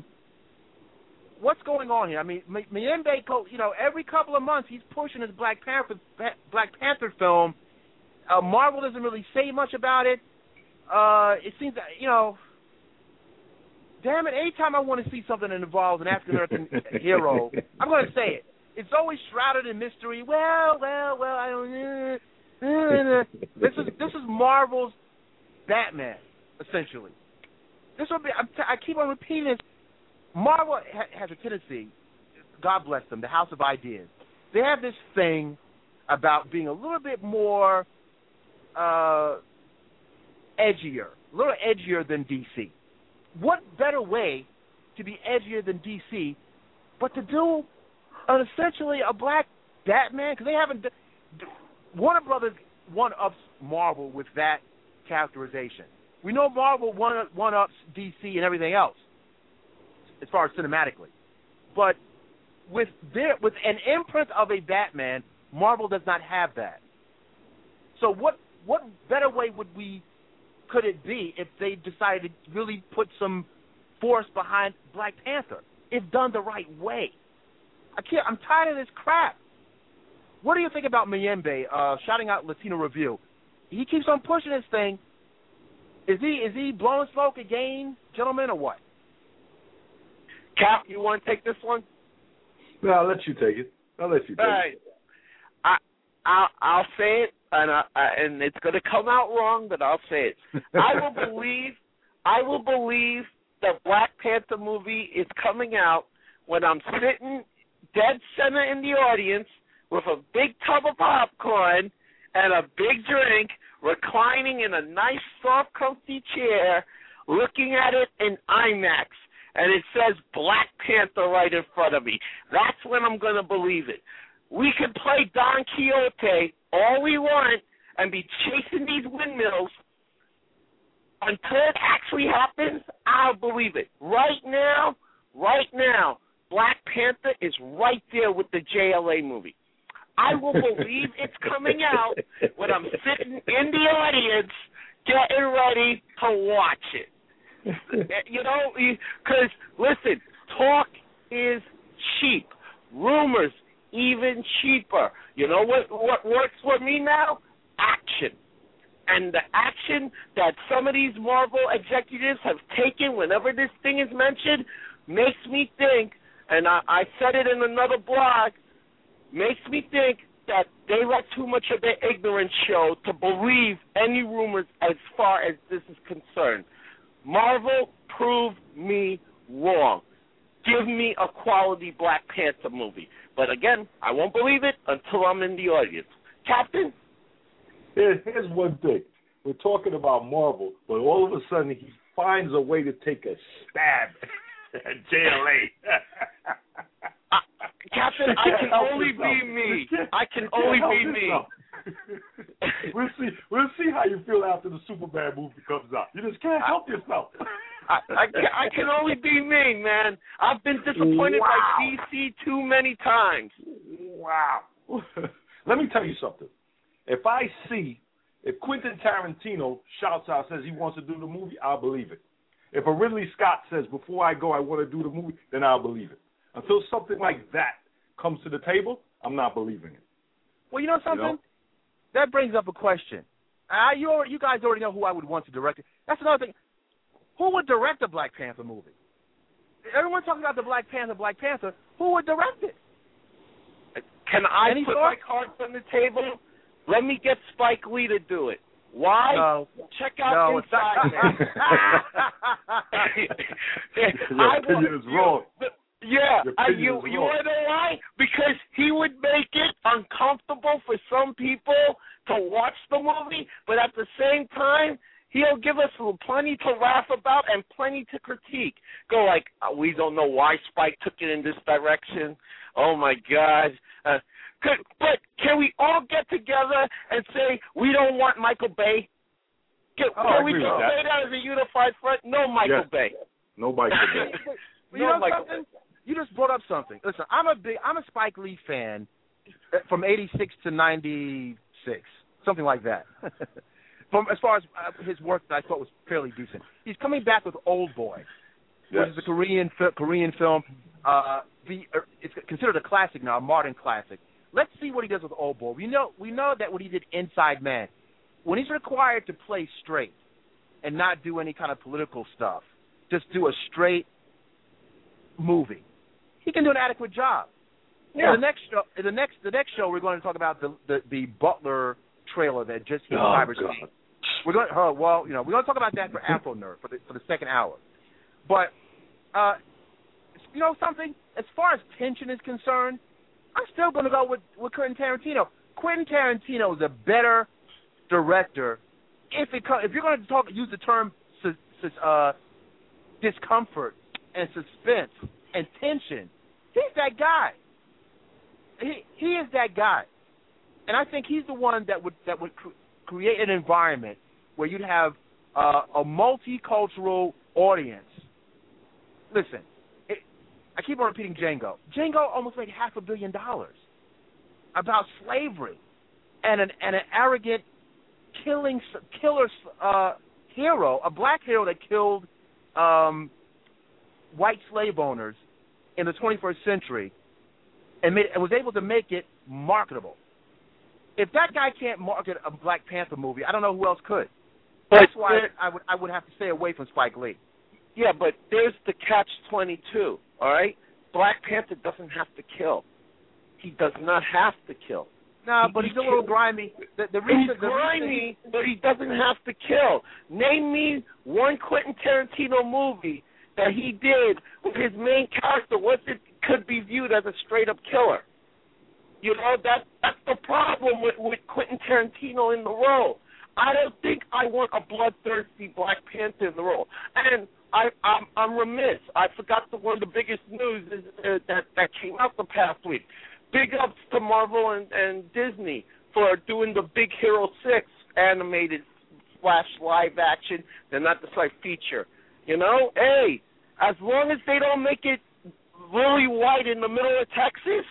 E: what's going on here? I mean, Mayembe, you know, every couple of months he's pushing his Black Panther Black Panther film. Uh, Marvel doesn't really say much about it. Uh, it seems that, you know, damn it, anytime I want to see something that involves an African-American hero, I'm going to say it. It's always shrouded in mystery. Well, well, well, I don't know. Uh, uh, this is this is Marvel's Batman, essentially. This will be. I'm t- I keep on repeating this. Marvel ha- has a tendency, God bless them, the House of Ideas. They have this thing about being a little bit more uh, edgier, a little edgier than D C. What better way to be edgier than D C but to do an essentially a black Batman? Because they haven't. D- Warner Brothers one-ups Marvel with that characterization. We know Marvel one, one-ups D C and everything else as far as cinematically. But with their with an imprint of a Batman, Marvel does not have that. So what what better way would we could it be if they decided to really put some force behind Black Panther, if done the right way? I can't. I'm tired of this crap. What do you think about Mayembe uh, shouting out Latino Review? He keeps on pushing this thing. Is he is he blowing smoke again, gentlemen, or what?
G: Cap, you want to take this one?
A: No, I'll let you take it. I'll let you take
G: All right.
A: it.
G: I, I'll, I'll say it, and I, I, and it's going to come out wrong, but I'll say it. I will believe, I will believe the Black Panther movie is coming out when I'm sitting dead center in the audience with a big tub of popcorn and a big drink, reclining in a nice, soft, comfy chair, looking at it in IMAX, and it says Black Panther right in front of me. That's when I'm going to believe it. We can play Don Quixote all we want and be chasing these windmills. Until it actually happens, I'll believe it. Right now, right now, Black Panther is right there with the J L A movie. I will believe it's coming out when I'm sitting in the audience getting ready to watch it. You know, because, listen, talk is cheap. Rumors, even cheaper. You know what, what works for me now? Action. And the action that some of these Marvel executives have taken whenever this thing is mentioned makes me think, and I, I said it in another blog, makes me think that they let too much of their ignorance show to believe any rumors as far as this is concerned. Marvel, prove me wrong. Give me a quality Black Panther movie. But again, I won't believe it until I'm in the audience. Captain?
A: Here, here's one thing. We're talking about Marvel, but all of a sudden he finds a way to take a stab at J L A.
G: Captain, I can only be me. I can only be me.
A: we'll see. We'll see how you feel after the Superman movie comes out. You just can't help yourself.
G: I, I, can, I can only be me, man. I've been disappointed wow. by D C too many times.
A: Wow. Let me tell you something. If I see, if Quentin Tarantino shouts out, says he wants to do the movie, I'll believe it. If a Ridley Scott says, before I go, I want to do the movie, then I'll believe it. Until something like that comes to the table, I'm not believing it.
E: Well, you know something? You know? That brings up a question. Uh, you, already, you guys already know who I would want to direct it. That's another thing. Who would direct a Black Panther movie? Everyone talking about the Black Panther, Black Panther. Who would direct it?
G: Can I
E: Any
G: put
E: thoughts?
G: my cards on the table? Let me get Spike Lee to do it. Why?
E: No.
G: Check out
E: no,
G: Inside Man.
A: Your opinion is wrong.
G: Yeah, uh, you you want to know why? Because he would make it uncomfortable for some people to watch the movie, but at the same time, he'll give us plenty to laugh about and plenty to critique. Go like, oh, we don't know why Spike took it in this direction. Oh, my God. Uh, could, but can we all get together and say we don't want Michael Bay? Can,
A: oh,
G: can we just say that as a unified front? No Michael
A: yes.
G: Bay.
A: No Michael Bay.
E: Well, you
G: no
E: know
G: Michael
E: something?
G: Bay.
E: You just brought up something. Listen, I'm a big, I'm a Spike Lee fan from eighty-six to ninety-six, something like that. From as far as uh, his work that I thought was fairly decent. He's coming back with Old Boy,
A: yes.
E: which is a Korean fi- Korean film. Uh, the, uh, it's considered a classic now, a modern classic. Let's see what he does with Old Boy. We know we know that what he did Inside Man, when he's required to play straight and not do any kind of political stuff, just do a straight movie, he can do an adequate job.
G: Yeah.
E: In the next show, in the next the next show, we're going to talk about the the, the Butler trailer that just hit
A: oh,
E: cyberspace.
A: God.
E: We're going. Uh, well, you know, we're going to talk about that for Afro Nerd for the for the second hour. But uh, you know something? As far as tension is concerned, I'm still going to go with, with Quentin Tarantino. Quentin Tarantino is a better director if it if you're going to talk use the term uh, discomfort and suspense and tension. He's that guy. He he is that guy, and I think he's the one that would that would cr- create an environment where you'd have uh, a multicultural audience. Listen, it, I keep on repeating Django. Django almost made half a billion dollars about slavery and an and an arrogant killing killer uh, hero, a black hero that killed um, white slave owners in the twenty-first century. And, made, and was able to make it marketable. If that guy can't market a Black Panther movie, I don't know who else could. That's
G: but
E: why
G: there,
E: I would I would have to stay away from Spike Lee.
G: Yeah, but there's the catch twenty-two, all right? Black Panther doesn't have to kill. He does not have to kill.
E: No,
G: he,
E: but
G: he
E: he's a little grimy. The, the
G: he's
E: reason, the
G: grimy,
E: reason,
G: but he doesn't have to kill. Name me one Quentin Tarantino movie that he did with his main character wasn't could be viewed as a straight-up killer. You know, that that's the problem with, with Quentin Tarantino in the role. I don't think I want a bloodthirsty Black Panther in the role. And I, I'm, I'm remiss. I forgot the one of the biggest news is, uh, that, that came out the past week. Big ups to Marvel and, and Disney for doing the Big Hero six animated slash live action. They're not the slight feature. You know, hey, as long as they don't make it really white in the middle of Texas,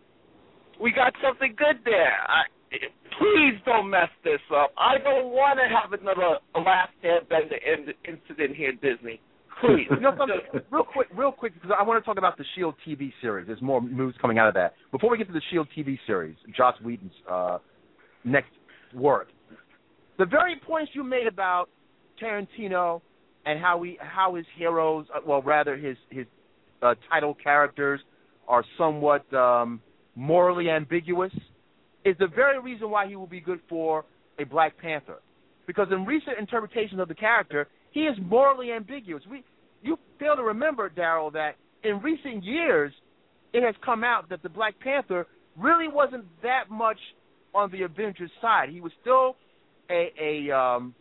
G: we got something good there. I, please don't mess this up. I don't want to have another Last Airbender incident here at Disney. Please.
E: You know something? Real quick, real quick, because I want to talk about the S H I E L D T V series. There's more moves coming out of that. Before we get to the S H I E L D T V series, Joss Whedon's uh, next work, the very points you made about Tarantino and how he, how his heroes, well, rather his his uh, title characters are somewhat um, morally ambiguous, is the very reason why he will be good for a Black Panther. Because in recent interpretations of the character, he is morally ambiguous. We, you fail to remember, Daryl, that in recent years, it has come out that the Black Panther really wasn't that much on the Avengers side. He was still a a um,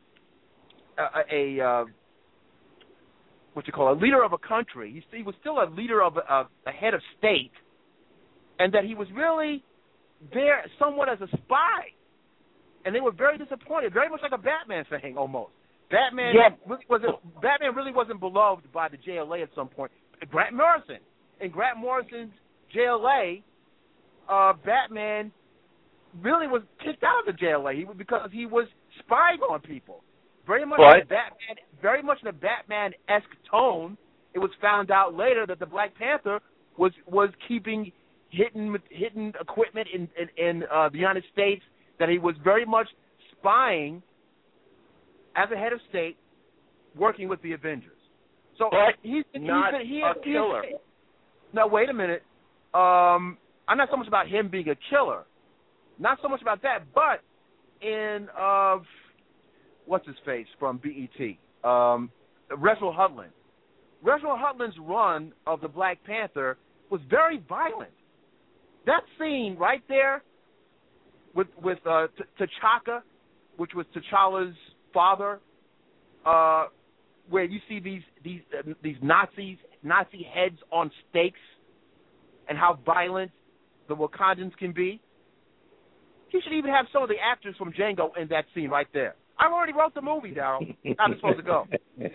E: a, a uh, what you call a leader of a country. He, he was still a leader of a, a, a head of state, and that he was really there somewhat as a spy. And they were very disappointed, very much like a Batman thing almost. Batman
G: yeah.
E: really wasn't Batman really wasn't beloved by the J L A at some point. Grant Morrison. In Grant Morrison's J L A, uh, Batman really was kicked out of the J L A he, because he was spying on people. Very much
G: right.
E: in a Batman, very much in a Batman-esque tone. It was found out later that the Black Panther was was keeping hidden hidden equipment in in, in uh, the United States. That he was very much spying as a head of state, working with the Avengers. So
G: but
E: he's,
G: not
E: he's, he,
G: a
E: he's,
G: killer.
E: He's, no, wait a minute. Um, I'm not so much about him being a killer. Not so much about that, but in uh, what's his face from B E T, um, Reginald Hudlin. Reginald Hudlin's run of the Black Panther was very violent. That scene right there with with uh, T- T'Chaka, which was T'Challa's father, uh, where you see these these uh, these Nazis Nazi heads on stakes, and how violent the Wakandans can be. He should even have some of the actors from Django in that scene right there. I already wrote the movie, Daryl. How it's supposed to go.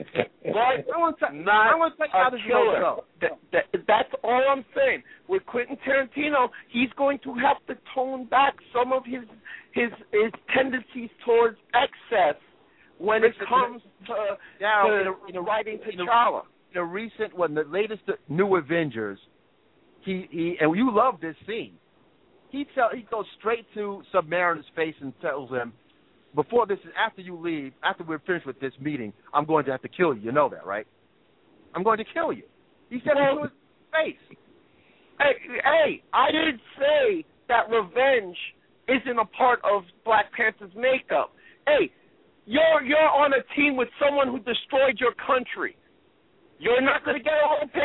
G: But
E: I want to
G: not
E: I want to tell you how this is supposed to go.
G: That, that, that's all I'm saying. With Quentin Tarantino, he's going to have to tone back some of his his his tendencies towards excess when it comes to,
E: Daryl,
G: to
E: in a, in a,
G: writing
E: in a,
G: T'Challa.
E: in a recent, when the latest New Avengers, he he and you love this scene. He tell he goes straight to Submariner's face and tells him, before this, after you leave, after we're finished with this meeting, I'm going to have to kill you. You know that, right? I'm going to kill you. He said it to his face.
G: Hey, hey, I didn't say that revenge isn't a part of Black Panther's makeup. Hey, you're you're on a team with someone who destroyed your country. You're not going to get all the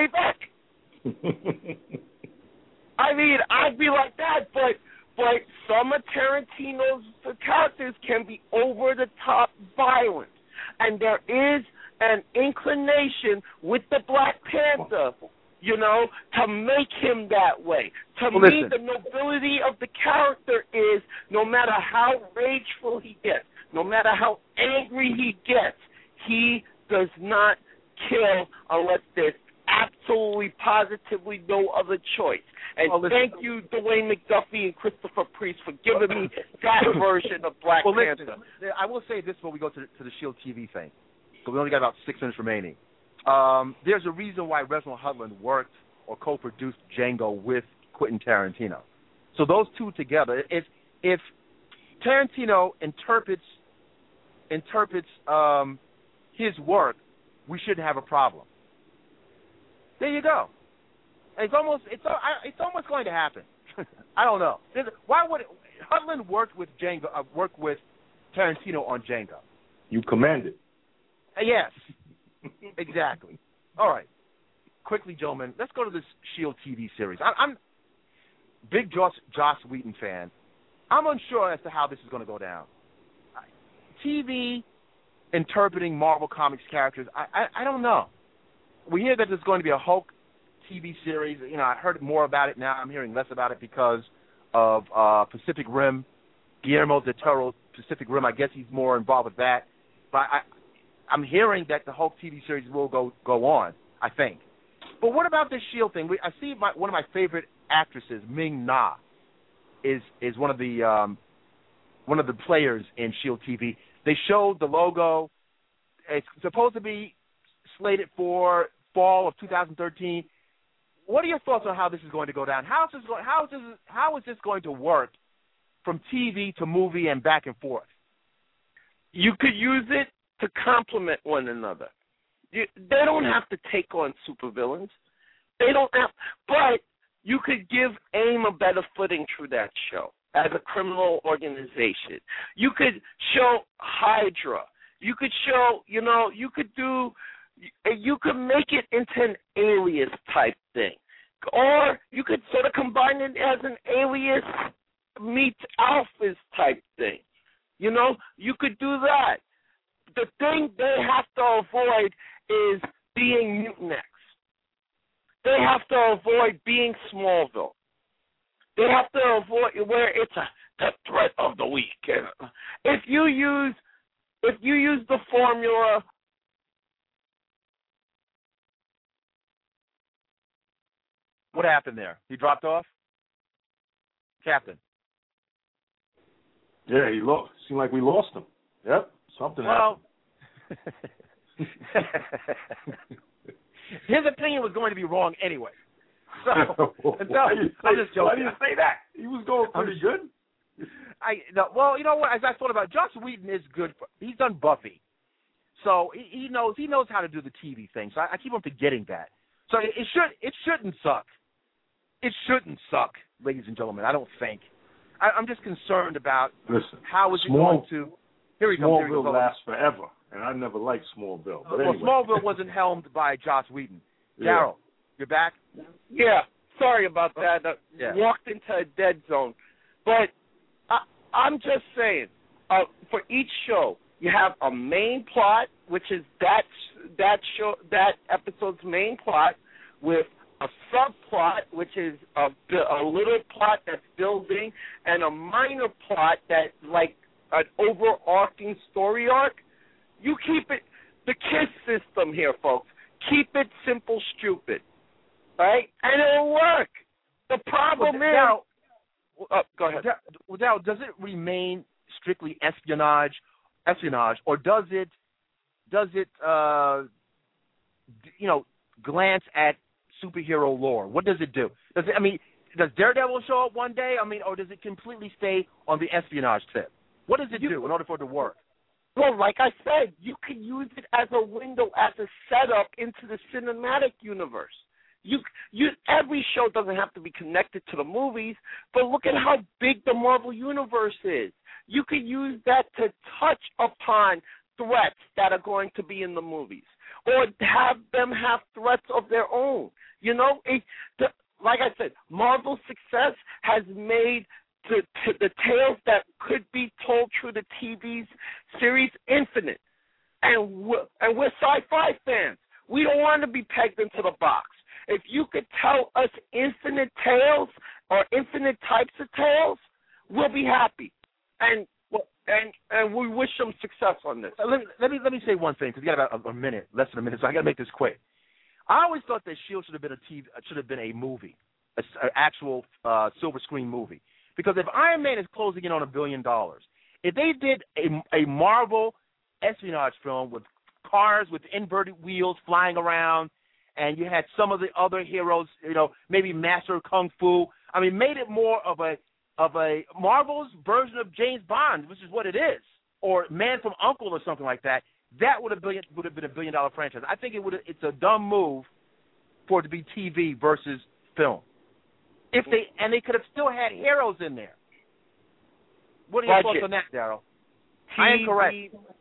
G: payback. I mean, I'd be like that, but but some of Tarantino's characters can be over-the-top violent. And there is an inclination with the Black Panther, you know, to make him that way. To
E: well,
G: me,
E: listen.
G: the nobility of the character is no matter how rageful he gets, no matter how angry he gets, he does not kill unless there's absolutely, positively no other choice. And
E: well,
G: thank you, Dwayne McDuffie and Christopher Priest, for giving me that version of Black
E: well,
G: Panther.
E: Listen, I will say this before we go to the, to the Shield T V thing, because we only got about six minutes remaining. Um, there's a reason why Reginald Hudlin worked or co-produced Django with Quentin Tarantino. So those two together, if if Tarantino interprets interprets um, his work, we shouldn't have a problem. There you go. It's almost it's it's almost going to happen. I don't know. Why would it, Hudlin worked with Django? Uh, worked with Tarantino on Django.
A: You commanded.
E: Uh, yes, exactly. All right. Quickly, gentlemen, let's go to this Shield T V series. I, I'm big Joss, Joss Whedon fan. I'm unsure as to how this is going to go down. T V interpreting Marvel Comics characters, I, I I don't know. We hear that there's going to be a Hulk T V series. You know, I heard more about it now. I'm hearing less about it because of uh, Pacific Rim. Guillermo del Toro, Pacific Rim. I guess he's more involved with that. But I, I'm hearing that the Hulk T V series will go go on, I think. But what about this Shield thing? We, I see my, one of my favorite actresses, Ming Na, is is one of the um, one of the players in Shield T V. They showed the logo. It's supposed to be slated for fall of two thousand thirteen. What are your thoughts on how this is going to go down? How is this going, how is this, how is this going to work from T V to movie and back and forth?
G: You could use it to complement one another. You, they don't have to take on supervillains. They don't have, but you could give AIM a better footing through that show as a criminal organization. You could show Hydra. You could show, you know, you could do, you could make it into an Alias type thing. Or you could sort of combine it as an Alias meets Alphas type thing. You know, you could do that. The thing they have to avoid is being Mutant X. They have to avoid being Smallville. they have to avoid where it's a the threat of the week. If you use if you use the formula.
E: What happened there? He dropped off? Captain.
A: Yeah, he lost. Seemed like we lost him. Yep, something
E: well,
A: happened.
E: His opinion was going to be wrong anyway. So,
A: why,
E: so I'm just joking.
A: Why do you say that? He was going pretty
E: just,
A: good.
E: I no, well, you know what? As I thought about it, Joss Whedon is good. For, he's done Buffy, so he, he knows he knows how to do the T V thing. So I, I keep on forgetting that. So it, it should it shouldn't suck. It shouldn't suck, ladies and gentlemen. I don't think. I, I'm just concerned about
A: Listen,
E: how is
A: small,
E: it going to. Here we go.
A: Smallville
E: go.
A: lasts forever, and I never liked Smallville. But
E: well,
A: anyway.
E: Smallville wasn't helmed by Joss Whedon.
A: Yeah.
E: Daryl, you're back?
G: Yeah, sorry about that. I
E: yeah.
G: walked into a dead zone. But I, I'm just saying, uh, for each show, you have a main plot, which is that that show that episode's main plot, with a subplot, which is a, a little plot that's building, and a minor plot that, like, an overarching story arc. You keep it, the KISS system here, folks. Keep it simple, stupid. Right? And it'll work. The problem
E: well,
G: is...
E: Now,
G: oh, go ahead.
E: Well, now, does it remain strictly espionage, espionage, or does it, does it, uh, you know, glance at superhero lore? What does it do? Does it, I mean, does Daredevil show up one day? I mean, or does it completely stay on the espionage tip? What does it you, do in order for it to work?
G: Well, like I said, you can use it as a window, as a setup into the cinematic universe. You, you, every show doesn't have to be connected to the movies, but look at how big the Marvel Universe is. You could use that to touch upon threats that are going to be in the movies, or have them have threats of their own. You know, it, the, like I said, Marvel's success has made the, to the tales that could be told through the T V series infinite. And we're, and we're sci-fi fans. We don't want to be pegged into the box. If you could tell us infinite tales or infinite types of tales, we'll be happy. And and and we wish them success on this.
E: Let me let me, let me say one thing, because we got about a, a minute, less than a minute, so I got to make this quick. I always thought that S H I E L D should have been a T V, should have been a movie, an actual uh, silver screen movie. Because if Iron Man is closing in on a billion dollars, if they did a, a Marvel espionage film with cars with inverted wheels flying around, and you had some of the other heroes, you know, maybe Master of Kung Fu, I mean, made it more of a of a Marvel's version of James Bond, which is what it is, or Man from U N C L E or something like that, that would have been would have been a billion dollar franchise. I think it would. It's a dumb move for it to be T V versus film. If they and they could have still had heroes in there. What are your
G: budget.
E: thoughts on that, Daryl? I am correct.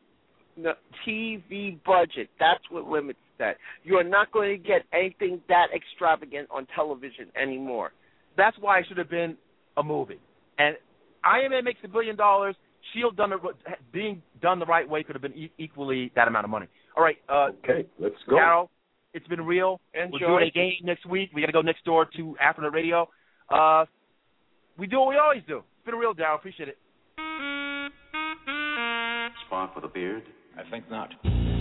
G: The T V budget. That's what limits that. You are not going to get anything that extravagant on television anymore.
E: That's why it should have been a movie. And Iron Man makes a billion dollars. S H I E L D done the, being done the right way could have been e- equally that amount of money. All right. Uh,
A: okay, let's go.
E: Daryl, it's been real.
G: Enjoy.
E: We're doing a game next week. We got to go next door to Afternoon Radio. Uh, we do what we always do. It's been real, Daryl. Appreciate it.
B: Spot for the beard?
J: I think not.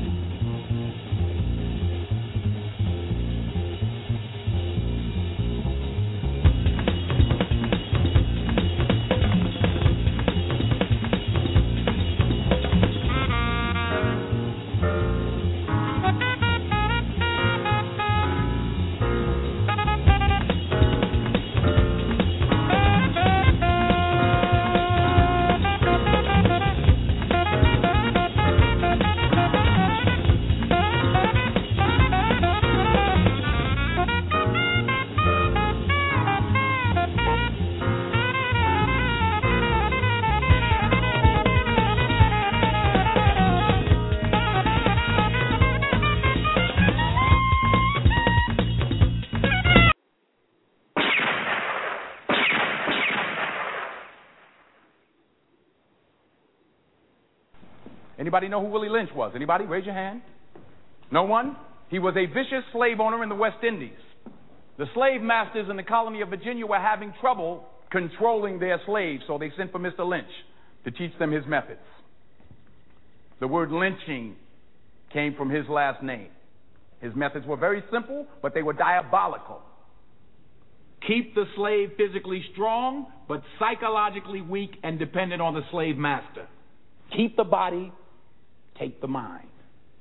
K: Anybody know who Willie Lynch was? Anybody? Raise your hand. No one? He was a vicious slave owner in the West Indies. The slave masters in the colony of Virginia were having trouble controlling their slaves, so they sent for Mister Lynch to teach them his methods. The word lynching came from his last name. His methods were very simple, but they were diabolical. Keep the slave physically strong, but psychologically weak and dependent on the slave master. Keep the body, take the mind.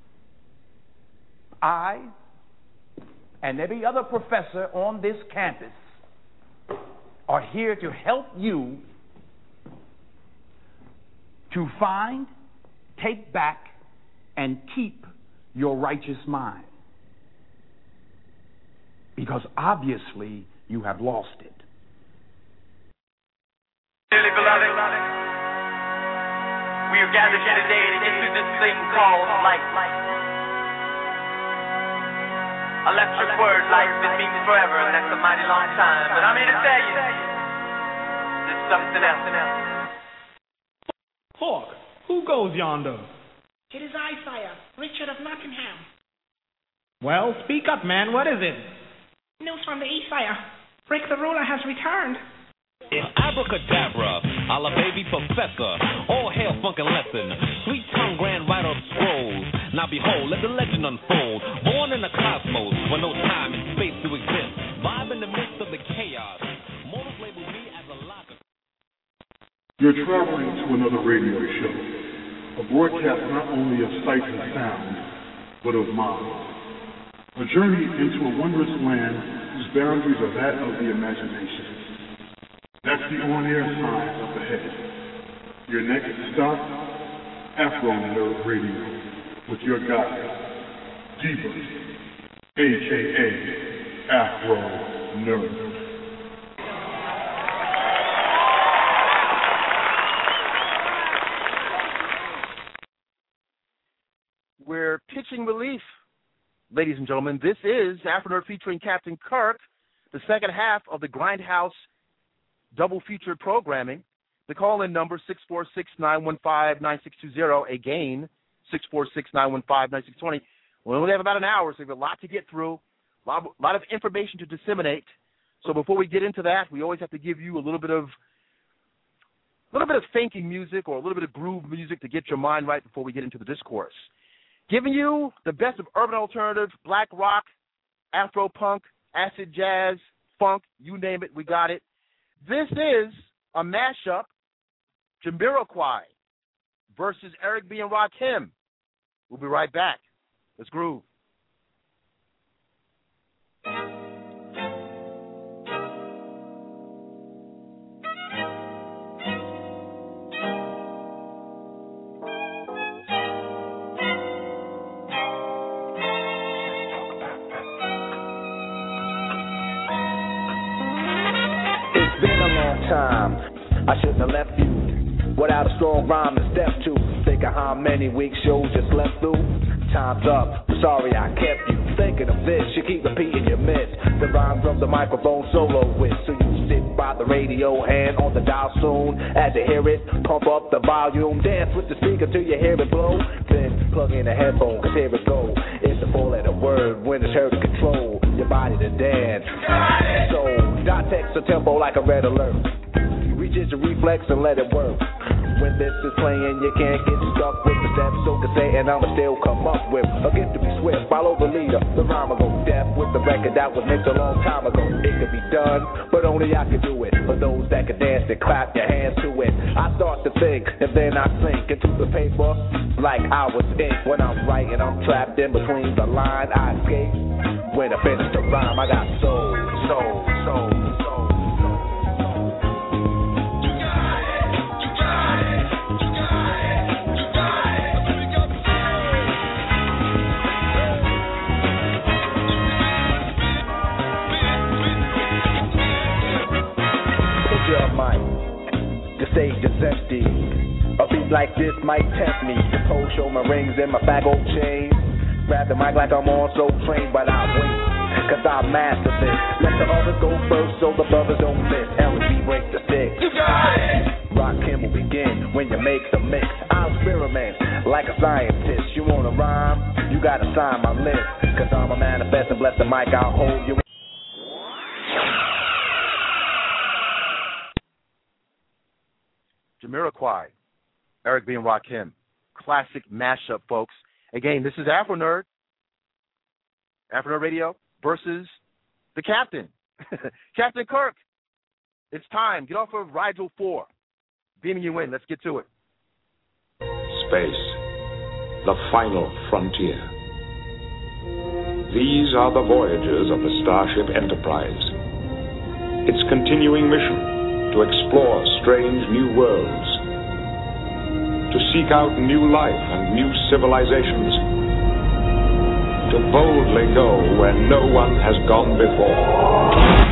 K: I and every other professor on this campus are here to help you to find, take back, and keep your righteous mind. Because obviously you have lost it.
J: Dearly beloved, we are gathered here today to get through this thing called life. Electric word, life, it means forever, and that's a mighty long time. But I'm here to tell you, there's something else.
D: Hawk, who goes yonder?
L: It is I, sire, Richard of Nottingham.
D: Well, speak up, man. What is it?
L: News from the east, sire. Rick the ruler has returned.
M: It's abracadabra, a la baby professor. All hail funkin' lesson. Sweet tongue grand writer of scrolls. Now behold, let the legend unfold. Born in the cosmos, where no time and space to exist. Vibe in the midst of the chaos. Mortals label me as a locker.
N: You're traveling to another radio show. A broadcast not only of sight and sound, but of mind. A journey into a wondrous land whose boundaries are that of the imagination. That's the on-air time up ahead. Your next stop, Afro Nerd Radio, with your guide, D-Bert, a k a. Afro Nerd.
E: We're pitching relief, ladies and gentlemen. This is Afro Nerd featuring Captain Kirk, the second half of the Grindhouse double feature programming. The call-in number, six four six, nine one five, nine six two zero. Again, six four six, nine one five, nine six two zero. We only have about an hour, so we have a lot to get through, a lot, a lot of information to disseminate. So before we get into that, we always have to give you a little bit of a little bit of thinking music or a little bit of groove music to get your mind right before we get into the discourse. Giving you the best of urban alternative, black rock, Afro punk, acid jazz, funk, you name it, we got it. This is a mashup, Jamiroquai versus Eric B. and Rakim. We'll be right back. Let's groove.
O: It's been a long time. I shouldn't have left you without a strong rhyme to step to. Think of how many weeks shows just left through. Time's up. Sorry I kept you thinking of this. You keep repeating your miss. The rhymes of the microphone solo with. So you sit by the radio, hand on the dial soon. As you hear it, pump up the volume. Dance with the speaker till you hear it blow. Then plug in a headphone, cause here it go. It's a four-letter word when it's heard to control your body to dance. So dot text a tempo like a red alert. Reach your reflex and let it work. When this is playing, you can't get stuck with the steps. So to say, and I'ma still come up with a gift to be swift. Follow the leader, the rhyme will go deaf with the record that was mixed a long time ago. It could be done, but only I can do it. For those that can dance and clap your hands to it. I start to think, and then I sink into the paper like I was ink. When I'm writing, I'm trapped in between the line. I escape when I finish the rhyme. I got soul, soul, soul. The stage is empty. A beat like this might tempt me to pose, show my rings and my fat gold chain. Grab the mic like I'm on Soul Train, but I wait, cause I master this. Let the others go first so the brothers don't miss. L and B break the stick. You got it! Rakim will begin when you make the mix. I'll experiment like a scientist. You wanna rhyme? You gotta sign my list. Cause I'm a manifest and bless the mic, I'll hold you.
E: Jamiroquai, Eric B. and Rakim. Classic mashup, folks. Again, this is Afro Nerd, Afro Nerd Radio versus the Captain, Captain Kirk. It's time. Get off of Rigel four. Beaming you in. Let's get to it.
B: Space, the final frontier. These are the voyages of the Starship Enterprise. Its continuing mission to explore strange new worlds, to seek out new life and new civilizations, to boldly go where no one has gone before.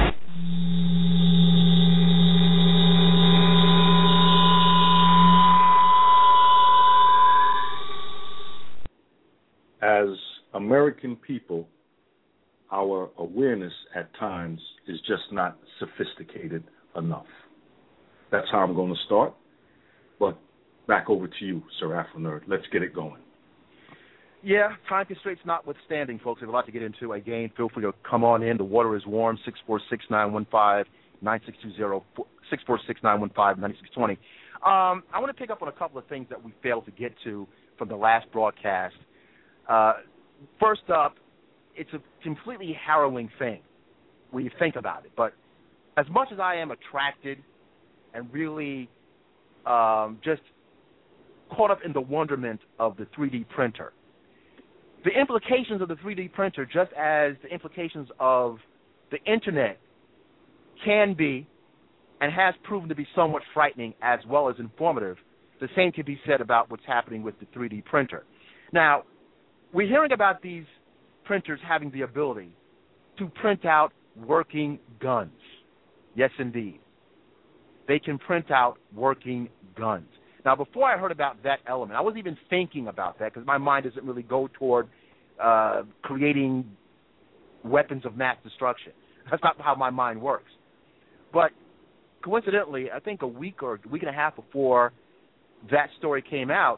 A: As American people, our awareness at times is just not sophisticated enough. That's how I'm going to start. But back over to you, Sir Afro Nerd. Let's get it going.
E: Yeah, time constraints notwithstanding, folks. We have a lot to get into. Again, feel free to come on in. The water is warm. six four six, nine one five, nine six two zero, six four six, nine one five, nine six two zero. Um, I want to pick up on a couple of things that we failed to get to from the last broadcast. Uh, first up, it's a completely harrowing thing when you think about it. But as much as I am attracted and really um, just caught up in the wonderment of the three D printer, the implications of the three D printer, just as the implications of the Internet can be and has proven to be somewhat frightening as well as informative, the same can be said about what's happening with the three D printer. Now, we're hearing about these printers having the ability to print out working guns. Yes, indeed. They can print out working guns. Now, before I heard about that element, I wasn't even thinking about that because my mind doesn't really go toward uh, creating weapons of mass destruction. That's not how my mind works. But coincidentally, I think a week or a week and a half before that story came out,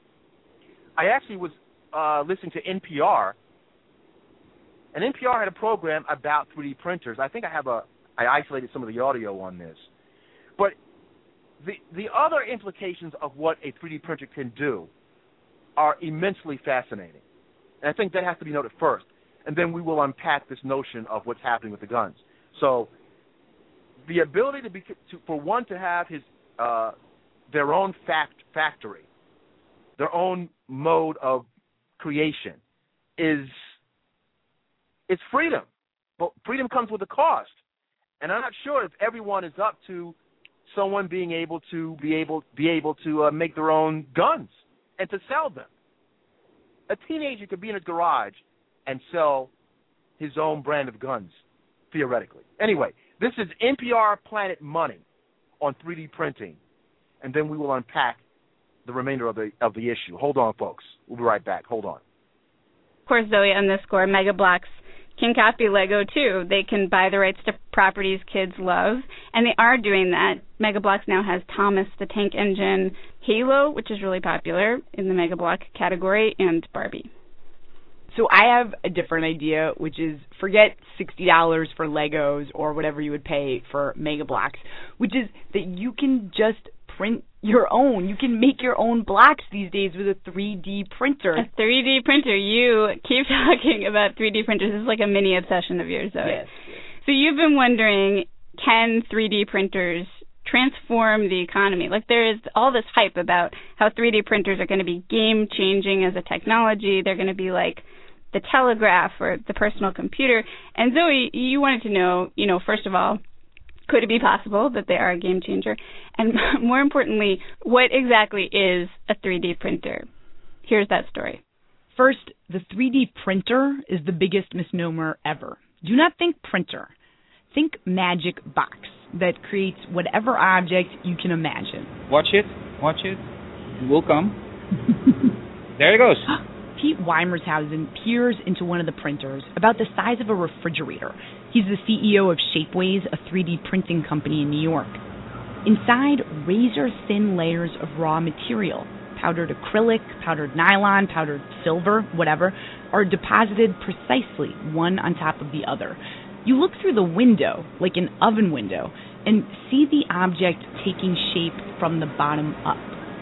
E: I actually was uh, listening to N P R, and N P R had a program about three D printers. I think I have a I isolated some of the audio on this, but the the other implications of what a three D printer can do are immensely fascinating, and I think that has to be noted first, and then we will unpack this notion of what's happening with the guns. So, the ability to be to, for one to have his uh, their own fact factory, their own mode of creation, is it's freedom, but freedom comes with a cost, and I'm not sure if everyone is up to someone being able to be able be able to uh, make their own guns and to sell them. A teenager could be in a garage and sell his own brand of guns, theoretically. Anyway, this is N P R Planet Money on three D printing, and then we will unpack the remainder of the of the issue. Hold on, folks. We'll be right back. Hold on.
P: Of course, Zoe underscore Mega Bloks can copy Lego too. They can buy the rights to properties kids love, and they are doing that. Mega Bloks now has Thomas the Tank Engine, Halo, which is really popular in the Mega Block category, and Barbie.
Q: So I have a different idea, which is forget sixty dollars for Legos or whatever you would pay for Mega Bloks, which is that you can just print your own. You can make your own blocks these days with a three D printer.
P: A three D printer. You keep talking about three D printers. This is like a mini obsession of yours, Zoe.
Q: Yes.
P: So you've been wondering, can three D printers transform the economy? Like, there is all this hype about how three D printers are going to be game-changing as a technology. They're going to be like the telegraph or the personal computer. And Zoe, you wanted to know, you know, first of all, could it be possible that they are a game changer? And more importantly, what exactly is a three D printer? Here's that story.
Q: First, the three D printer is the biggest misnomer ever. Do not think printer. Think magic box that creates whatever object you can imagine.
R: Watch it. Watch it. It will come. There it goes.
Q: Pete Weimershausen peers into one of the printers, about the size of a refrigerator. He's the C E O of Shapeways, a three D printing company in New York. Inside, razor-thin layers of raw material, powdered acrylic, powdered nylon, powdered silver, whatever, are deposited precisely one on top of the other. You look through the window, like an oven window, and see the object taking shape from the bottom up.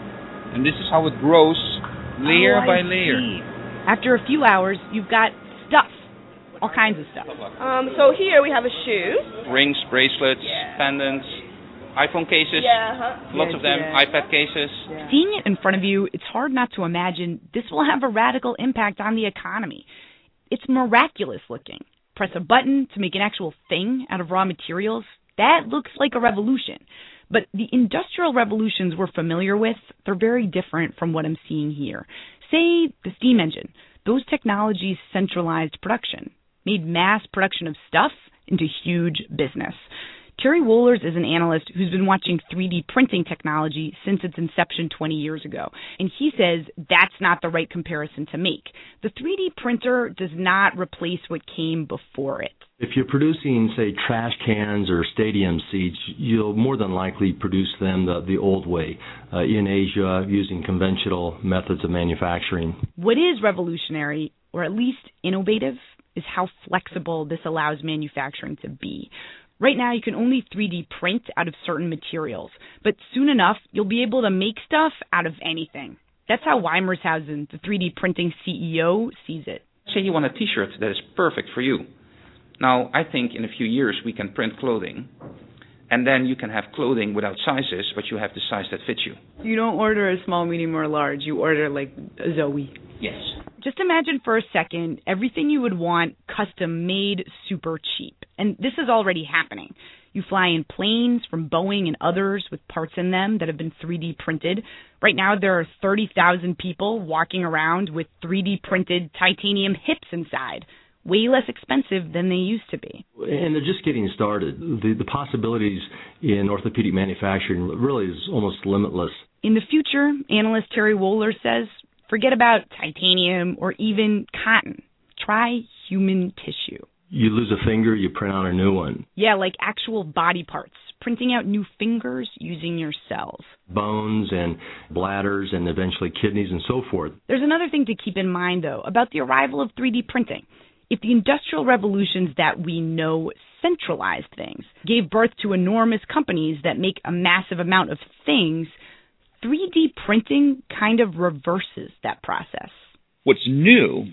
R: And this is how it grows, layer
Q: oh,
R: by
Q: I
R: layer.
Q: See. After a few hours, you've got stuff, all kinds of stuff.
S: Um, so here we have a shoe.
R: Rings, bracelets, yeah. pendants, iPhone cases,
S: yeah, huh?
R: lots
S: yeah,
R: of them,
S: yeah.
R: iPad cases.
Q: Yeah. Seeing it in front of you, it's hard not to imagine this will have a radical impact on the economy. It's miraculous looking. Press a button to make an actual thing out of raw materials. That looks like a revolution. But the industrial revolutions we're familiar with, they're very different from what I'm seeing here. Say the steam engine. Those technologies centralized production, made mass production of stuff into huge business. Terry Wohlers is an analyst who's been watching three D printing technology since its inception twenty years ago. And he says that's not the right comparison to make. The three D printer does not replace what came before it.
T: If you're producing, say, trash cans or stadium seats, you'll more than likely produce them the, the old way, uh, in Asia, using conventional methods of manufacturing.
Q: What is revolutionary, or at least innovative, is how flexible this allows manufacturing to be. Right now, you can only three D print out of certain materials, but soon enough, you'll be able to make stuff out of anything. That's how Weimershausen, the three D printing C E O, sees it.
R: Say you want a T-shirt that is perfect for you. Now, I think in a few years we can print clothing, and then you can have clothing without sizes, but you have the size that fits you.
Q: You don't order a small, medium, or large. You order, like, a Zoe.
R: Yes.
Q: Just imagine for a second everything you would want custom-made, super cheap. And this is already happening. You fly in planes from Boeing and others with parts in them that have been three D printed. Right now there are thirty thousand people walking around with three D printed titanium hips inside. Way less expensive than they used to be.
T: And they're just getting started. The, the possibilities in orthopedic manufacturing really is almost limitless.
Q: In the future, analyst Terry Wohlers says, forget about titanium or even cotton. Try human tissue.
T: You lose a finger, you print out a new one.
Q: Yeah, like actual body parts. Printing out new fingers using your cells.
T: Bones and bladders and eventually kidneys and so forth.
Q: There's another thing to keep in mind, though, about the arrival of three D printing. If the industrial revolutions that we know centralized things, gave birth to enormous companies that make a massive amount of things, three D printing kind of reverses that process.
U: What's new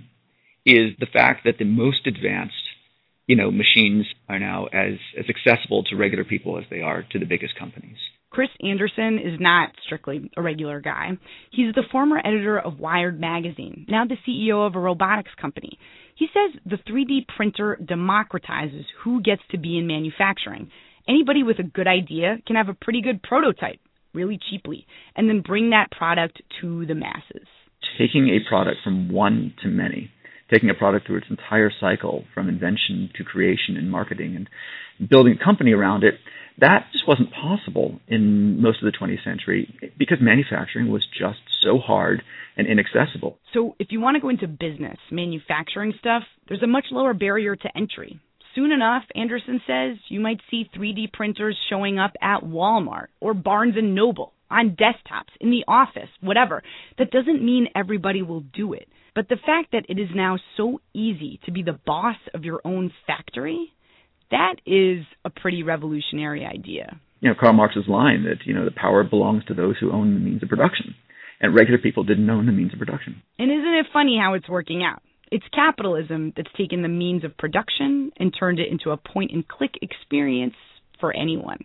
U: is the fact that the most advanced, you know, machines are now as, as accessible to regular people as they are to the biggest companies.
Q: Chris Anderson is not strictly a regular guy. He's the former editor of Wired magazine, now the C E O of a robotics company. He says the three D printer democratizes who gets to be in manufacturing. Anybody with a good idea can have a pretty good prototype, really cheaply, and then bring that product to the masses.
U: Taking a product from one to many, taking a product through its entire cycle from invention to creation and marketing and building a company around it, that just wasn't possible in most of the twentieth century because manufacturing was just so hard and inaccessible.
Q: So if you want to go into business, manufacturing stuff, there's a much lower barrier to entry. Soon enough, Anderson says, you might see three D printers showing up at Walmart or Barnes and Noble, on desktops, in the office, whatever. That doesn't mean everybody will do it. But the fact that it is now so easy to be the boss of your own factory, that is a pretty revolutionary idea.
U: You know, Karl Marx's line that, you know, the power belongs to those who own the means of production. And regular people didn't own the means of production.
Q: And isn't it funny how it's working out? It's capitalism that's taken the means of production and turned it into a point-and-click experience for anyone.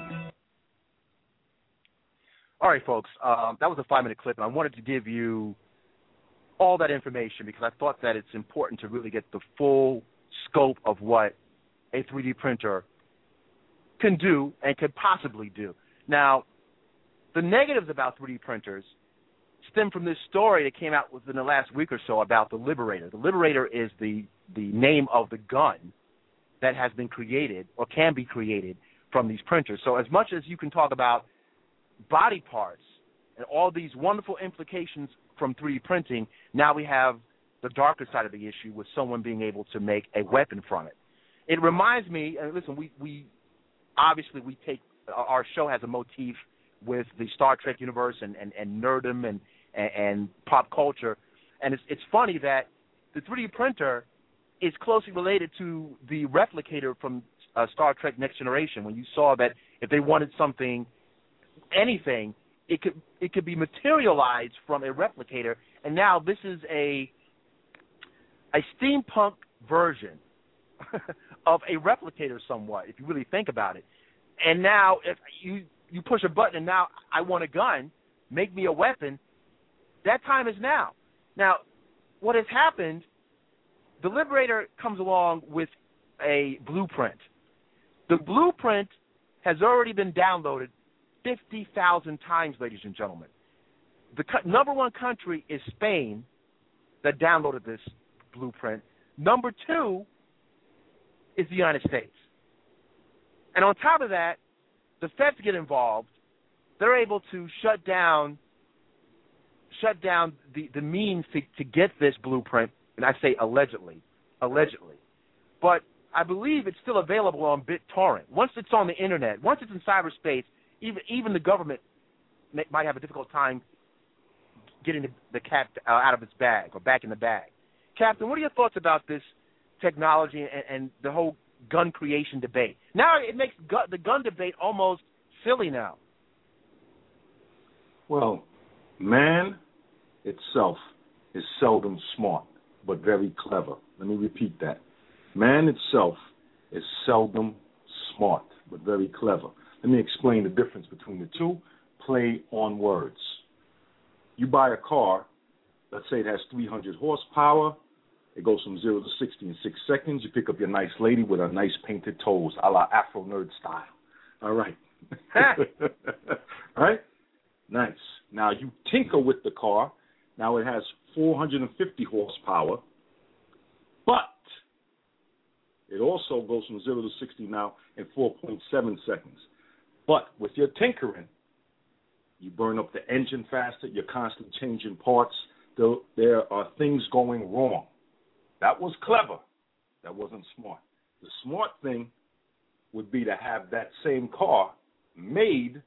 E: All right, folks, um, that was a five-minute clip, and I wanted to give you all that information because I thought that it's important to really get the full scope of what a three D printer can do and could possibly do. Now, the negatives about three D printers stem from this story that came out within the last week or so about the Liberator. The Liberator is the, the name of the gun that has been created or can be created from these printers. So as much as you can talk about body parts and all these wonderful implications from three D printing, now we have the darker side of the issue with someone being able to make a weapon from it. It reminds me, and listen, we, we obviously we take, our show has a motif with the Star Trek universe and, and, and nerdom and, and, and pop culture. And it's, it's funny that the three D printer is closely related to the replicator from uh, Star Trek Next Generation, when you saw that If they wanted something, anything, it could it could be materialized from a replicator. And now this is a a steampunk version of a replicator somewhat, if you really think about it. And now if you, you push a button and now I want a gun, make me a weapon, that time is now. Now, what has happened, the Liberator comes along with a blueprint. The blueprint has already been downloaded fifty thousand times, ladies and gentlemen. The co- number one country is Spain that downloaded this blueprint. Number two is the United States. And on top of that, the feds get involved. They're able to shut down shut down the, the means to, to get this blueprint, and I say allegedly, allegedly. But I believe it's still available on BitTorrent. Once it's on the Internet, once it's in cyberspace, even even the government may, might have a difficult time getting the, the cat uh, out of its bag or back in the bag. Captain, what are your thoughts about this technology and, and the whole gun creation debate? Now it makes gu- the gun debate almost silly now.
A: Well, man itself is seldom smart, but very clever. Let me repeat that. Man itself is seldom smart, but very clever. Let me explain the difference between the two. Play on words. You buy a car, let's say it has three hundred horsepower. It goes from zero to sixty in six seconds. You pick up your nice lady with her nice painted toes, a la Afro Nerd style. All right. All right? Nice. Now you tinker with the car. Now it has four hundred fifty horsepower, but it also goes from zero to sixty now in four point seven seconds. But with your tinkering, you burn up the engine faster. You're constantly changing parts. There are things going wrong. That was clever. That wasn't smart. The smart thing would be to have that same car made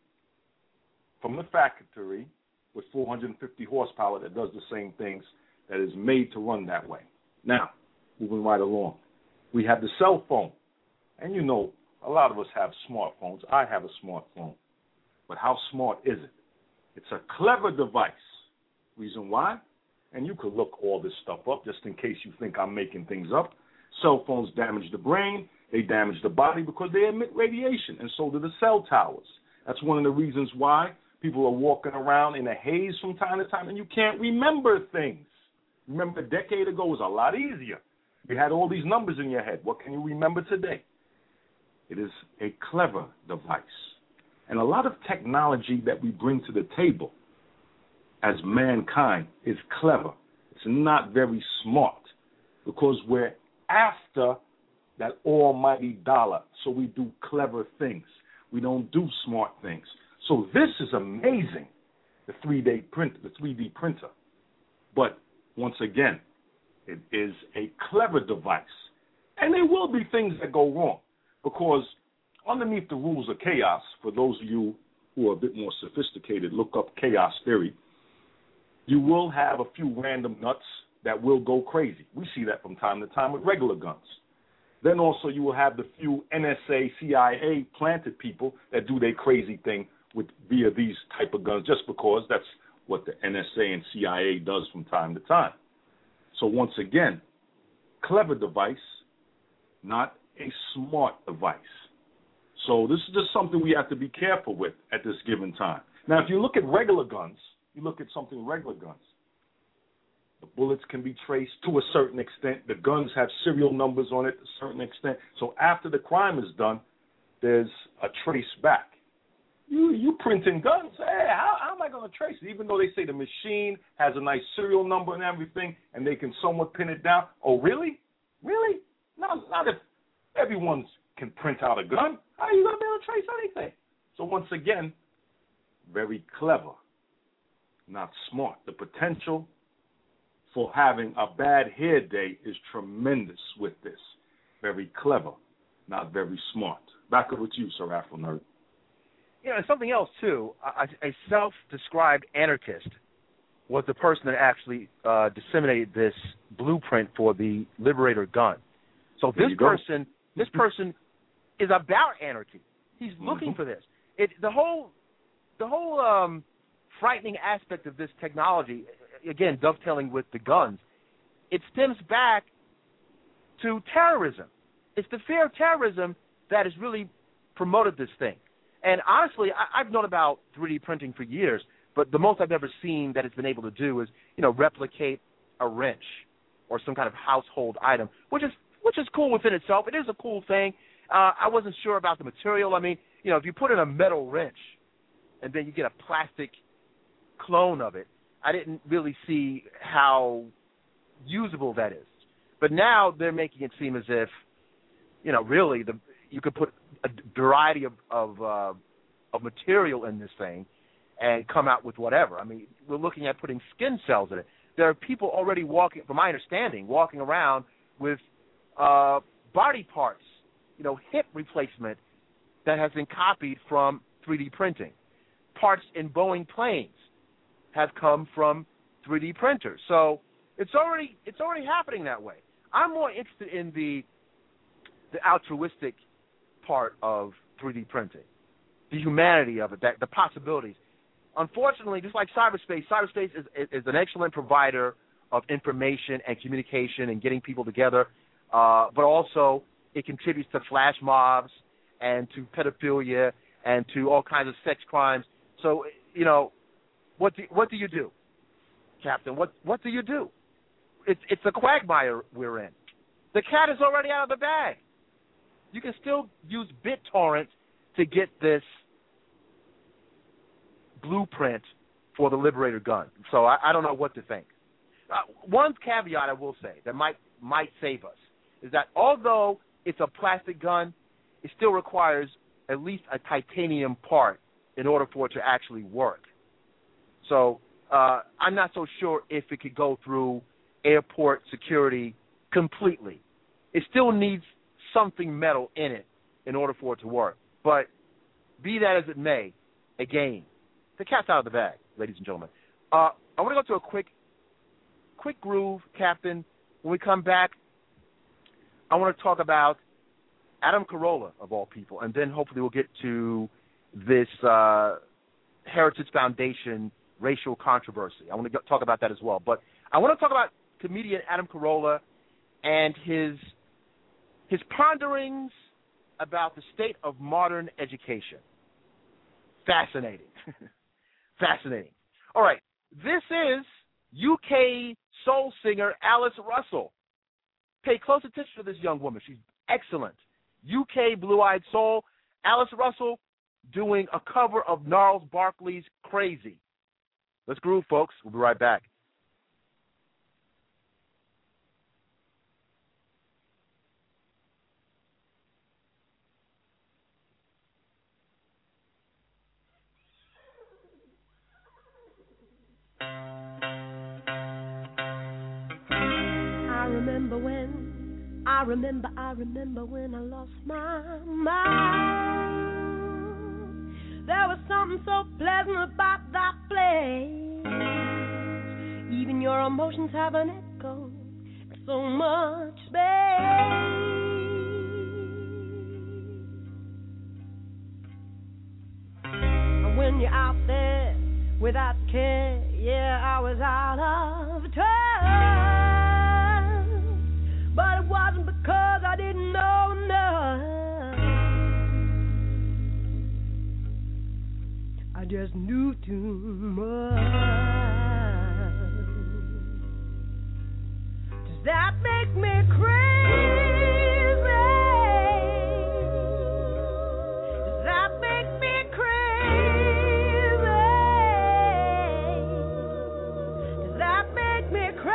A: from the factory with four hundred fifty horsepower that does the same things, that is made to run that way. Now, moving right along, we have the cell phone. And you know, a lot of us have smartphones. I have a smartphone. But how smart is it? It's a clever device. Reason why? And you could look all this stuff up just in case you think I'm making things up. Cell phones damage the brain. They damage the body because they emit radiation, and so do the cell towers. That's one of the reasons why people are walking around in a haze from time to time, and you can't remember things. Remember, a decade ago was a lot easier. You had all these numbers in your head. What can you remember today? It is a clever device. And a lot of technology that we bring to the table as mankind is clever. It's not very smart because we're after that almighty dollar, so we do clever things. We don't do smart things. So this is amazing, the three D print, the three D printer. But once again, it is a clever device. And there will be things that go wrong because underneath the rules of chaos, for those of you who are a bit more sophisticated, look up chaos theory, you will have a few random nuts that will go crazy. We see that from time to time with regular guns. Then also you will have the few N S A, C I A planted people that do their crazy thing with via these type of guns just because that's what the N S A and C I A does from time to time. So once again, clever device, not a smart device. So this is just something we have to be careful with at this given time. Now, if you look at regular guns, you look at something regular guns. The bullets can be traced to a certain extent. The guns have serial numbers on it to a certain extent. So after the crime is done, there's a trace back. You you printing guns, hey, how, how am I going to trace it? Even though they say the machine has a nice serial number and everything, and they can somewhat pin it down. Oh, really? Really? Not, not if everyone can print out a gun. How are you going to be able to trace anything? So once again, very clever, not smart. The potential for having a bad hair day is tremendous with this. Very clever, not very smart. Back over to you, Sir Afro Nerd.
E: You know, and something else, too, a, a self-described anarchist was the person that actually uh, disseminated this blueprint for the Liberator gun. So this person, this person is about anarchy. He's looking
A: mm-hmm.
E: for this. It the whole the whole um, frightening aspect of this technology, again, dovetailing with the guns, it stems back to terrorism. It's the fear of terrorism that has really promoted this thing. And honestly, I, I've known about three D printing for years, but the most I've ever seen that it's been able to do is, you know, replicate a wrench or some kind of household item, which is which is cool within itself. It is a cool thing. Uh, I wasn't sure about the material. I mean, you know, if you put in a metal wrench and then you get a plastic clone of it, I didn't really see how usable that is. But now they're making it seem as if, you know, really the you could put a variety of of, uh, of material in this thing and come out with whatever. I mean, we're looking at putting skin cells in it. There are people already walking, from my understanding, walking around with uh, body parts, you know, hip replacement that has been copied from three D printing. Parts in Boeing planes have come from three D printers. So it's already it's already happening that way. I'm more interested in the the altruistic part of three D printing, the humanity of it, that, the possibilities. Unfortunately, just like cyberspace, cyberspace is, is, is an excellent provider of information and communication and getting people together, uh, but also it contributes to flash mobs and to pedophilia and to all kinds of sex crimes. So, you know, what do, what do you do, Captain? What what do you do? It's it's a quagmire we're in. The cat is already out of the bag. You can still use BitTorrent to get this blueprint for the Liberator gun. So I, I don't know what to think. Uh, one caveat I will say that might might save us is that although it's a plastic gun, it still requires at least a titanium part in order for it to actually work. So uh, I'm not so sure if it could go through airport security completely. It still needs something metal in it in order for it to work. But be that as it may, again, the cat's out of the bag, ladies and gentlemen. Uh, I want to go to a quick, quick groove, Captain. When we come back, I want to talk about Adam Carolla, of all people, and then hopefully we'll get to this uh, Heritage Foundation racial controversy. I want to go, talk about that as well. But I want to talk about comedian Adam Carolla and his his ponderings about the state of modern education. Fascinating. Fascinating. All right. This is U K soul singer Alice Russell. Pay close attention to this young woman. She's excellent. U K blue-eyed soul, Alice Russell doing a cover of Gnarls Barkley's Crazy. Let's groove, folks. We'll be right back.
C: I remember when, I remember, I remember when I lost my mind. There was something so pleasant about that place. Even your emotions have an echo, so much space. And when you're out there without care, yeah, I was out of touch. But it wasn't because I didn't know enough. I just knew too much. Does that make me crazy? Does that make me crazy? Does that make me crazy?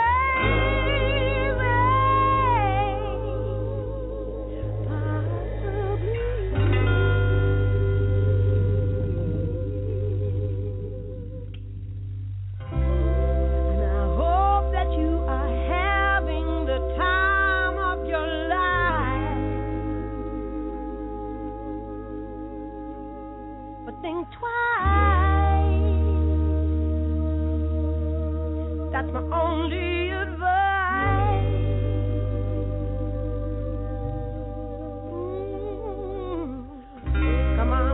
C: Think twice. That's my only advice. Mm. Come on.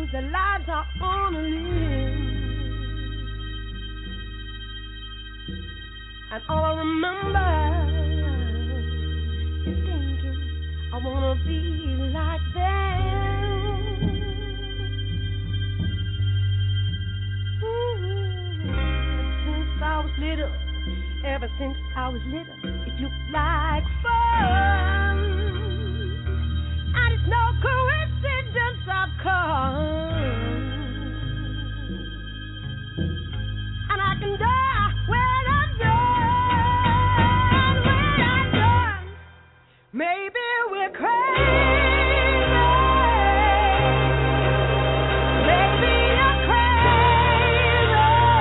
C: whose lives are on a limb. And all I remember is thinking I wanna be like them. Ooh. Since I was little, ever since I was little, it looked like fun. And it's no coincidence I've come. And I can die when I'm done, when I'm done. Maybe we're crazy. Maybe you're crazy.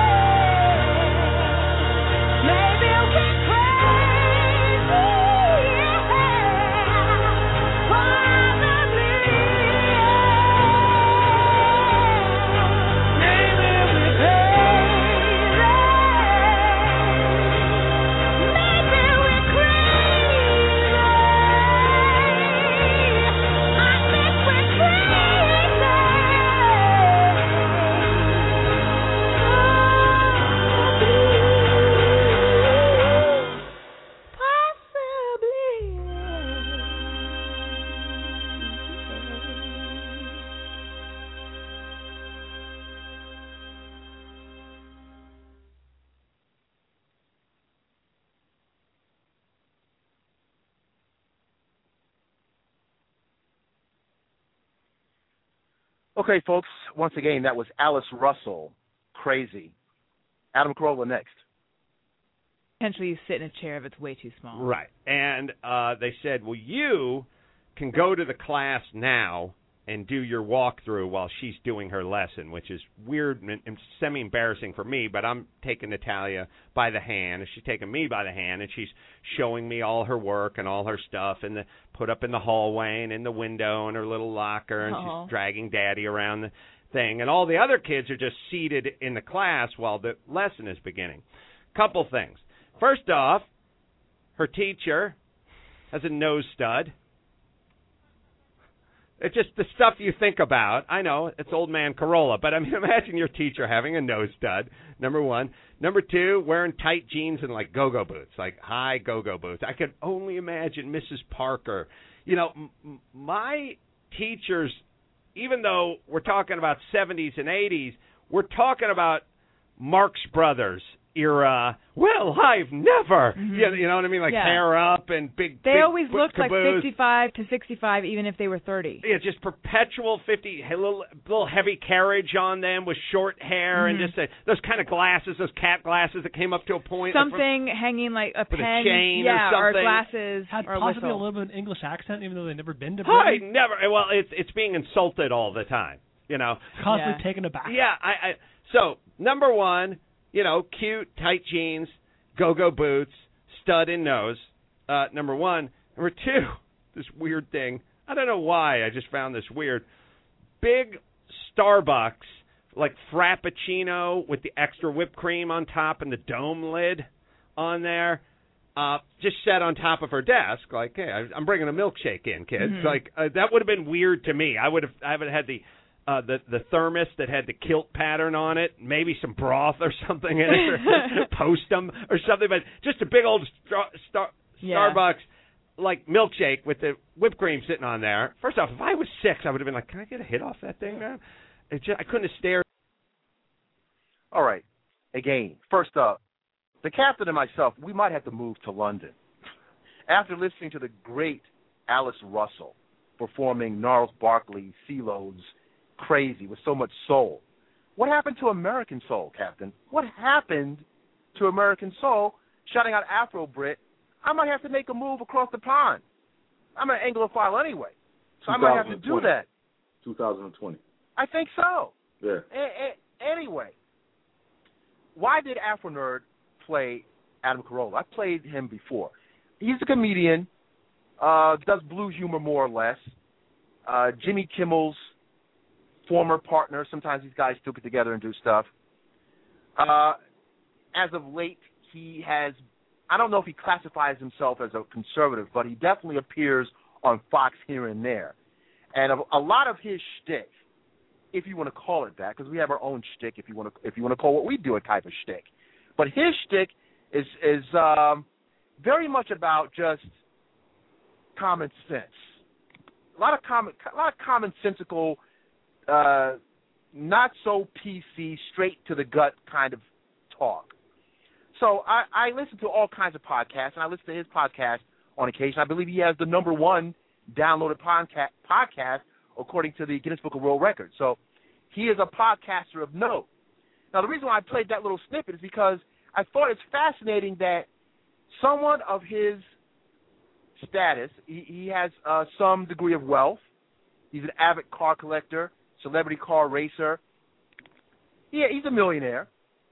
C: Maybe we're crazy. Probably. Maybe we're crazy. Maybe we're crazy. I think we're
E: Okay, folks, once again, that was Alice Russell, Crazy. Adam Carolla next.
H: Potentially you sit in a chair if it's way too small.
V: Right. And uh, they said, well, you can go to the class now and do your walkthrough while she's doing her lesson, which is weird and, and semi-embarrassing for me, but I'm taking Natalia by the hand, and she's taking me by the hand, and she's showing me all her work and all her stuff and the put up in the hallway and in the window and her little locker, and
H: Aww.
V: she's dragging Daddy around the thing. And all the other kids are just seated in the class while the lesson is beginning. Couple things. First off, her teacher has a nose stud. It's just the stuff you think about. I know, it's old man Carolla, but I mean, imagine your teacher having a nose stud, number one. Number two, wearing tight jeans and, like, go-go boots, like high go-go boots. I could only imagine Missus Parker. You know, m- my teachers, even though we're talking about seventies and eighties, we're talking about Marx Brothers era. Well, I've never. Mm-hmm. You, you know what I mean? Like,
H: yeah.
V: hair up and big.
H: They
V: big
H: always looked
V: caboose.
H: like fifty-five to sixty-five, even if they were thirty.
V: Yeah, just perpetual fifty, a little, little heavy carriage on them with short hair
H: Mm-hmm.
V: and just uh, those kind of glasses, those cat glasses that came up to a point.
H: Something like, hanging like a
V: with
H: pen,
V: a chain
H: yeah,
V: or something.
H: or glasses,
W: Had
H: or a
W: possibly
H: whistle.
W: a little bit of an English accent, even though they've never been to
V: I
W: Britain.
V: never. Well, it's it's being insulted all the time. You know,
W: Constantly
V: yeah.
W: taken aback.
V: Yeah. I, I. So number one, you know, cute tight jeans, go-go boots, stud in nose. Uh, number one. Number two, this weird thing. I don't know why. I just found this weird. Big Starbucks, like Frappuccino with the extra whipped cream on top and the dome lid on there. Uh, just sat on top of her desk, like, hey, I'm bringing a milkshake in, kids.
H: Mm-hmm.
V: Like, uh, that would have been weird to me. I would have, I would have had the, uh, the the thermos that had the kilt pattern on it, maybe some broth or something in it, or Postum or something. But just a big old star, star,
H: Yeah.
V: Starbucks like milkshake with the whipped cream sitting on there. First off, if I was six, I would have been like, can I get a hit off that thing, man? It just, I couldn't have stared.
E: All right. Again, first up, the captain and myself, we might have to move to London. After listening to the great Alice Russell performing Gnarls Barkley, CeeLo's Crazy with so much soul, what happened to American soul, Captain? What happened to American soul? Shouting out Afro Brit, I might have to make a move across the pond. I'm an Anglophile anyway, so I might have to do that.
A: twenty twenty.
E: I think so.
A: Yeah.
E: A- a- anyway, why did Afro Nerd play Adam Carolla? I played him before. He's a comedian, uh, does blues humor more or less. Uh, Jimmy Kimmel's former partner. Sometimes these guys still get together and do stuff. Uh, as of late, he has, I don't know if he classifies himself as a conservative, but he definitely appears on Fox here and there. And a, a lot of his shtick if you want to call it that, because we have our own shtick. If you want to, if you want to call what we do a type of shtick, but his shtick is is um, very much about just common sense. A lot of common, a lot of commonsensical, uh, not so P C, straight to the gut kind of talk. So I, I listen to all kinds of podcasts, and I listen to his podcast on occasion. I believe he has the number one downloaded podca- podcast according to the Guinness Book of World Records. So he is a podcaster of note. Now, the reason why I played that little snippet is because I thought it's fascinating that someone of his status, he, he has uh, some degree of wealth. He's an avid car collector, celebrity car racer. Yeah, he's a millionaire.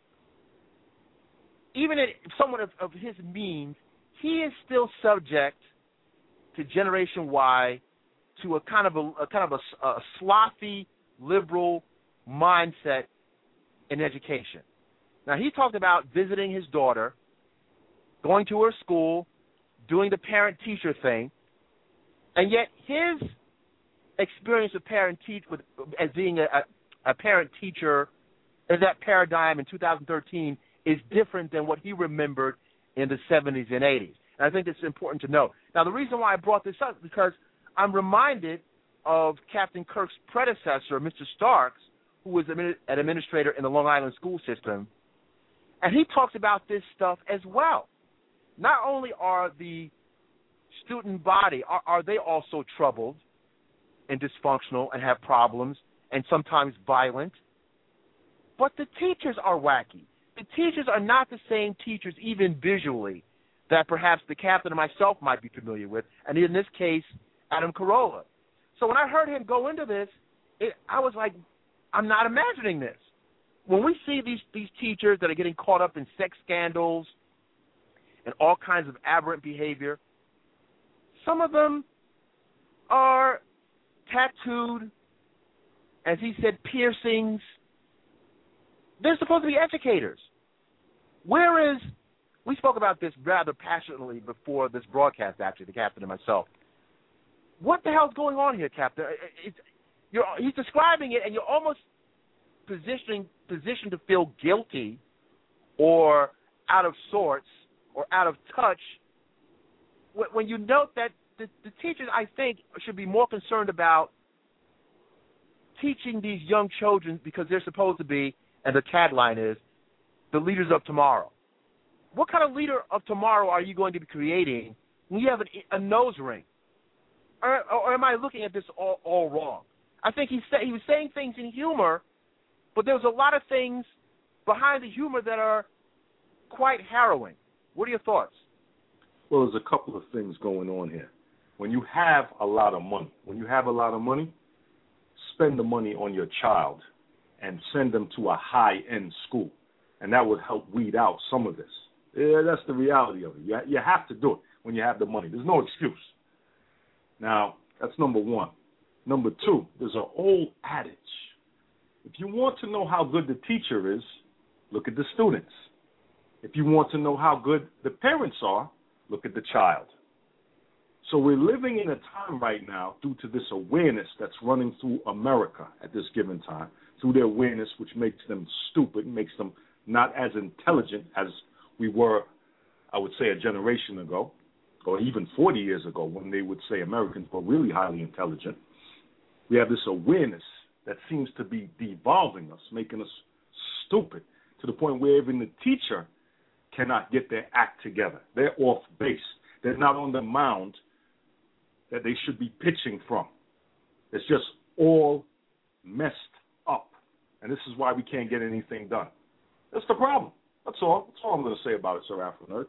E: Even if someone of, of his means, he is still subject to Generation Y, to a kind of a, a kind of a, a slothy liberal mindset in education. Now, he talked about visiting his daughter, going to her school, doing the parent-teacher thing, and yet his experience with parent-teach with as being a, a parent-teacher in that paradigm in two thousand thirteen is different than what he remembered in the seventies and eighties. And I think it's important to note. Now, the reason why I brought this up is because I'm reminded of Captain Kirk's predecessor, Mister Starks, who was an administrator in the Long Island school system, and he talks about this stuff as well. Not only are the student body, are, are they also troubled and dysfunctional and have problems and sometimes violent, but the teachers are wacky. The teachers are not the same teachers, even visually, that perhaps the captain and myself might be familiar with, and in this case, Adam Carolla. So when I heard him go into this, it, I was like, I'm not imagining this. When we see these, these teachers that are getting caught up in sex scandals and all kinds of aberrant behavior, some of them are tattooed, as he said, piercings. They're supposed to be educators. Whereas, we spoke about this rather passionately before this broadcast, actually, the captain and myself. What the hell's going on here, Captain? It's, you're, he's describing it, and you're almost positioning positioned to feel guilty or out of sorts or out of touch when you note that the, the teachers, I think, should be more concerned about teaching these young children because they're supposed to be, and the tagline is, the leaders of tomorrow. What kind of leader of tomorrow are you going to be creating when you have an, a nose ring? Or, or am I looking at this all, all wrong? I think he, say, he was saying things in humor, but there's a lot of things behind the humor that are quite harrowing. What are your thoughts?
A: Well, there's a couple of things going on here. When you have a lot of money, when you have a lot of money, spend the money on your child and send them to a high-end school, and that would help weed out some of this. Yeah, that's the reality of it. You, you have to do it when you have the money. There's no excuse. Now, that's number one. Number two, there's an old adage. If you want to know how good the teacher is, look at the students. If you want to know how good the parents are, look at the child. So we're living in a time right now due to this awareness that's running through America at this given time, through their awareness, which makes them stupid, makes them not as intelligent as we were, I would say, a generation ago, or even forty years ago, when they would say Americans were really highly intelligent. We have this awareness that seems to be devolving us, making us stupid, to the point where even the teacher cannot get their act together. They're off base. They're not on the mound that they should be pitching from. It's just all messed up. And this is why we can't get anything done. That's the problem. That's all. That's all I'm going to say about it, Sir Afro-Nerd.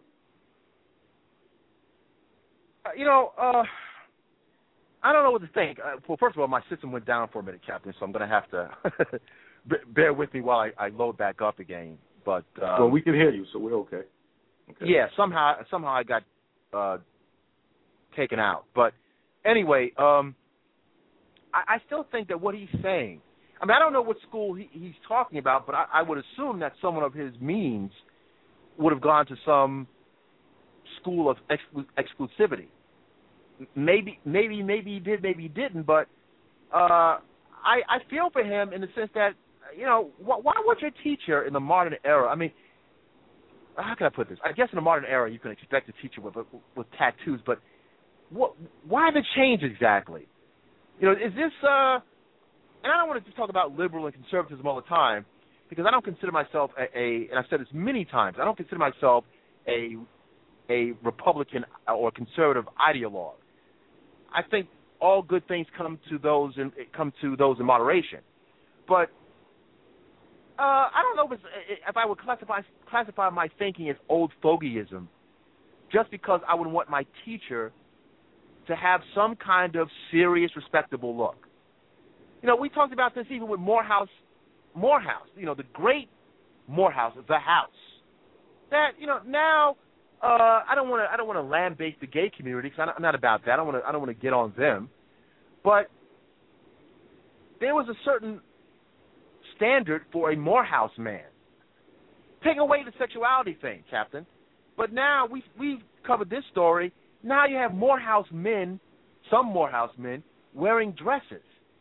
E: Uh, you know, uh, I don't know what to think. Uh, well, first of all, my system went down for a minute, Captain, so I'm going to have to bear with me while I, I load back up again. But um,
A: well, we can hear you, so we're okay. okay.
E: Yeah, somehow somehow I got uh, taken out. But anyway, um, I, I still think that what he's saying, I mean, I don't know what school he, he's talking about, but I, I would assume that someone of his means would have gone to some school of exclu- exclusivity. Maybe, maybe, maybe he did, maybe he didn't, but uh, I, I feel for him in the sense that, you know, why, why would your teacher in the modern era, I mean, how can I put this? I guess in the modern era you can expect a teacher with with tattoos, but what, why the change exactly? You know, is this, uh, and I don't want to just talk about liberal and conservatism all the time, because I don't consider myself a, a and I've said this many times, I don't consider myself a a Republican or conservative ideologue. I think all good things come to those in, come to those in moderation. But uh, I don't know if, it's, if I would classify classify my thinking as old fogeyism, just because I would want my teacher to have some kind of serious, respectable look. You know, we talked about this even with Morehouse, Morehouse, you know, the great Morehouse, the house. That, you know, now uh, I don't want to I don't want to lambaste the gay community, because I'm not about that. I don't want to I don't want to get on them. But there was a certain standard for a Morehouse man. Take away the sexuality thing, Captain. But now we've, we've covered this story. Now you have Morehouse men, some Morehouse men, wearing dresses.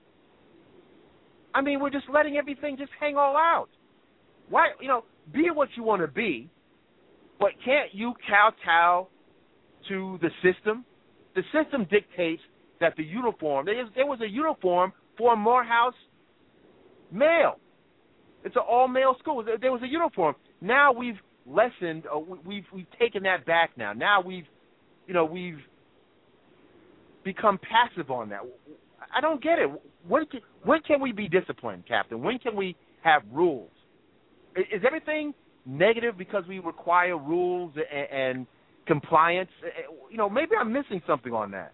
E: I mean, we're just letting everything just hang all out. Why, you know, be what you want to be, but can't you kowtow to the system? The system dictates that the uniform, there, is, there was a uniform for a Morehouse male. It's an all-male school. There, there was a uniform. Now we've lessened, uh, we've we've taken that back now. Now we've, you know, we've become passive on that. I don't get it. When can, when can we be disciplined, Captain? When can we have rules? Is, is everything negative because we require rules and, and compliance? You know, maybe I'm missing something on that.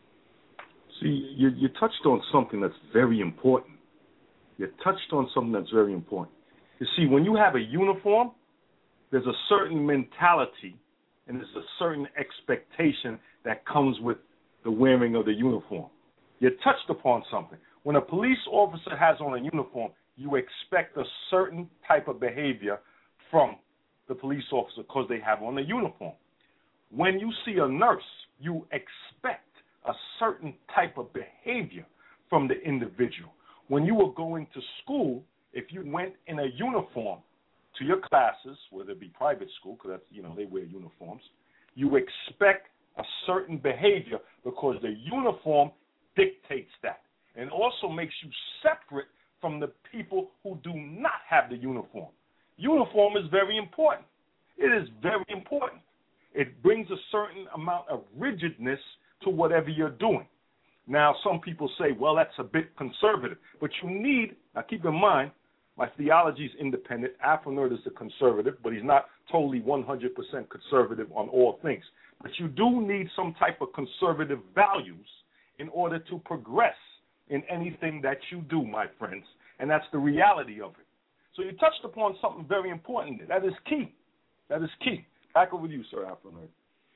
A: See, you, you touched on something that's very important. You touched on something that's very important. You see, when you have a uniform, there's a certain mentality and there's a certain expectation that comes with the wearing of the uniform. You touched upon something. When a police officer has on a uniform, you expect a certain type of behavior from the police officer because they have on a uniform. When you see a nurse, you expect a certain type of behavior from the individual. When you were going to school, if you went in a uniform to your classes, whether it be private school, because that's, you know, they wear uniforms, you expect a certain behavior because the uniform dictates that, and also makes you separate from the people who do not have the uniform. Uniform is very important. It is very important. It brings a certain amount of rigidness to whatever you're doing. Now, some people say, well, that's a bit conservative, but you need, now keep in mind, my theology is independent. Afro-Nerd is a conservative, but he's not totally one hundred percent conservative on all things. But you do need some type of conservative values in order to progress in anything that you do, my friends, and that's the reality of it. So you touched upon something very important. That is key. That is key. Back over to you, sir, Afro-Nerd.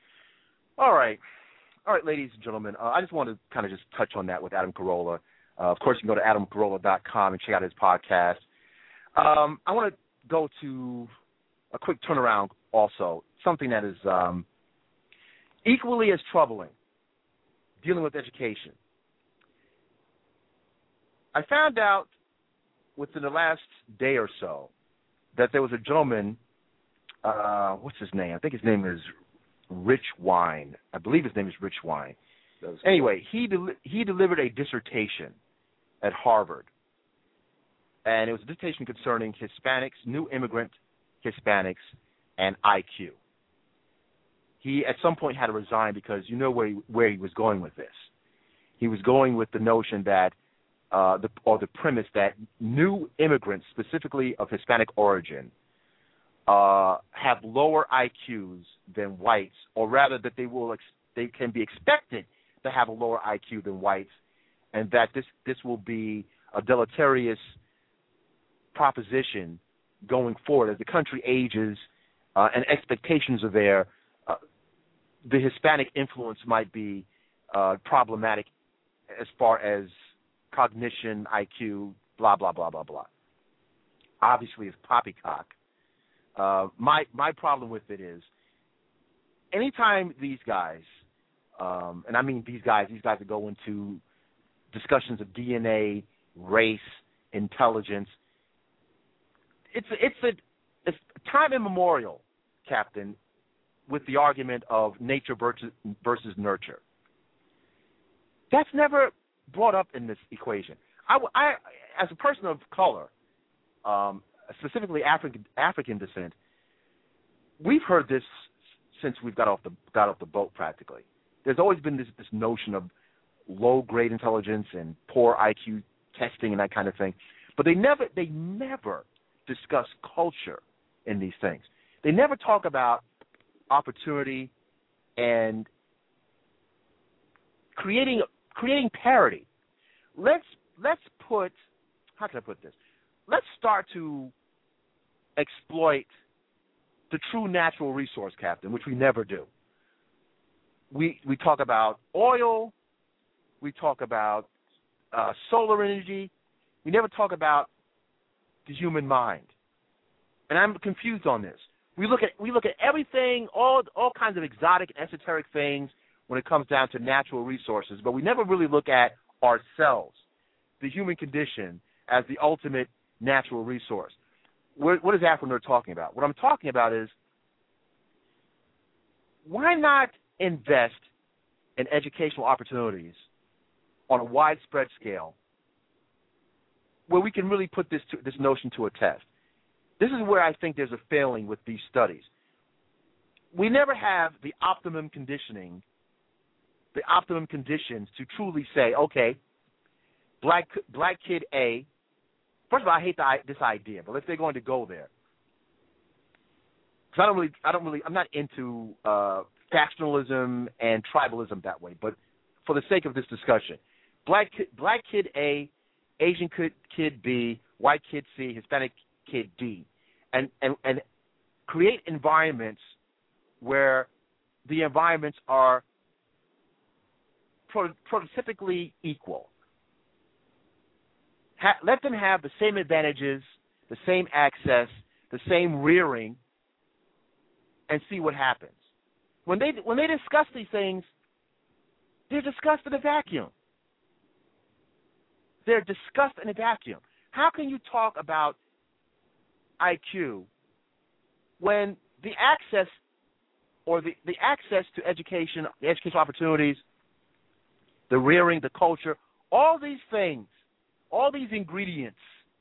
E: All right. All right, ladies and gentlemen, uh, I just want to kind of just touch on that with Adam Carolla. Uh, of course, you can go to adam carolla dot com and check out his podcast. Um, I want to go to a quick turnaround also, something that is um, equally as troubling, dealing with education. I found out within the last day or so that there was a gentleman, uh, what's his name? I think his name is Rich Wine. I believe his name is Rich Wine. Anyway, he del- he delivered a dissertation at Harvard, and it was a dissertation concerning Hispanics, new immigrant Hispanics, and I Q. He at some point had to resign because you know where he, where he was going with this. He was going with the notion that, uh, the, or the premise that new immigrants, specifically of Hispanic origin, uh, have lower I Qs than whites, or rather that they will ex- they can be expected to have a lower I Q than whites, and that this this will be a deleterious proposition going forward as the country ages uh, and expectations are there. Uh, the Hispanic influence might be uh, problematic as far as cognition, I Q, blah blah blah blah blah. Obviously, it's poppycock. Uh, my my problem with it is, anytime these guys, um, and I mean these guys, these guys that go into discussions of D N A, race, intelligence. It's it's a it's time immemorial, Captain, with the argument of nature versus, versus nurture. That's never brought up in this equation. I, I as a person of color, um, specifically African African descent, we've heard this since we've got off the got off the boat practically. There's always been this this notion of low grade intelligence and poor I Q testing and that kind of thing, but they never they never discuss culture in these things. They never talk about opportunity and creating creating parity. Let's let's put how can I put this? Let's start to exploit the true natural resource, Captain, which we never do. We we talk about oil, we talk about uh, solar energy. We never talk about the human mind, and I'm confused on this. We look at we look at everything, all all kinds of exotic and esoteric things when it comes down to natural resources, but we never really look at ourselves, the human condition, as the ultimate natural resource. What, what is Afro-Nerd talking about? What I'm talking about is, why not invest in educational opportunities on a widespread scale where we can really put this to, this notion to a test? This is where I think there's a failing with these studies. We never have the optimum conditioning, the optimum conditions to truly say, okay, black black kid A. First of all, I hate the, this idea, but if they're going to go there, because I don't really, I don't really, I'm not into uh, factionalism and tribalism that way. But for the sake of this discussion, black black kid A, Asian kid, kid B, white kid C, Hispanic kid D, and, and, and create environments where the environments are pro- prototypically equal. Ha- let them have the same advantages, the same access, the same rearing, and see what happens. When they when they discuss these things, they're discussed in a vacuum. They're discussed in a vacuum. How can you talk about I Q when the access or the, the access to education, the educational opportunities, the rearing, the culture, all these things, all these ingredients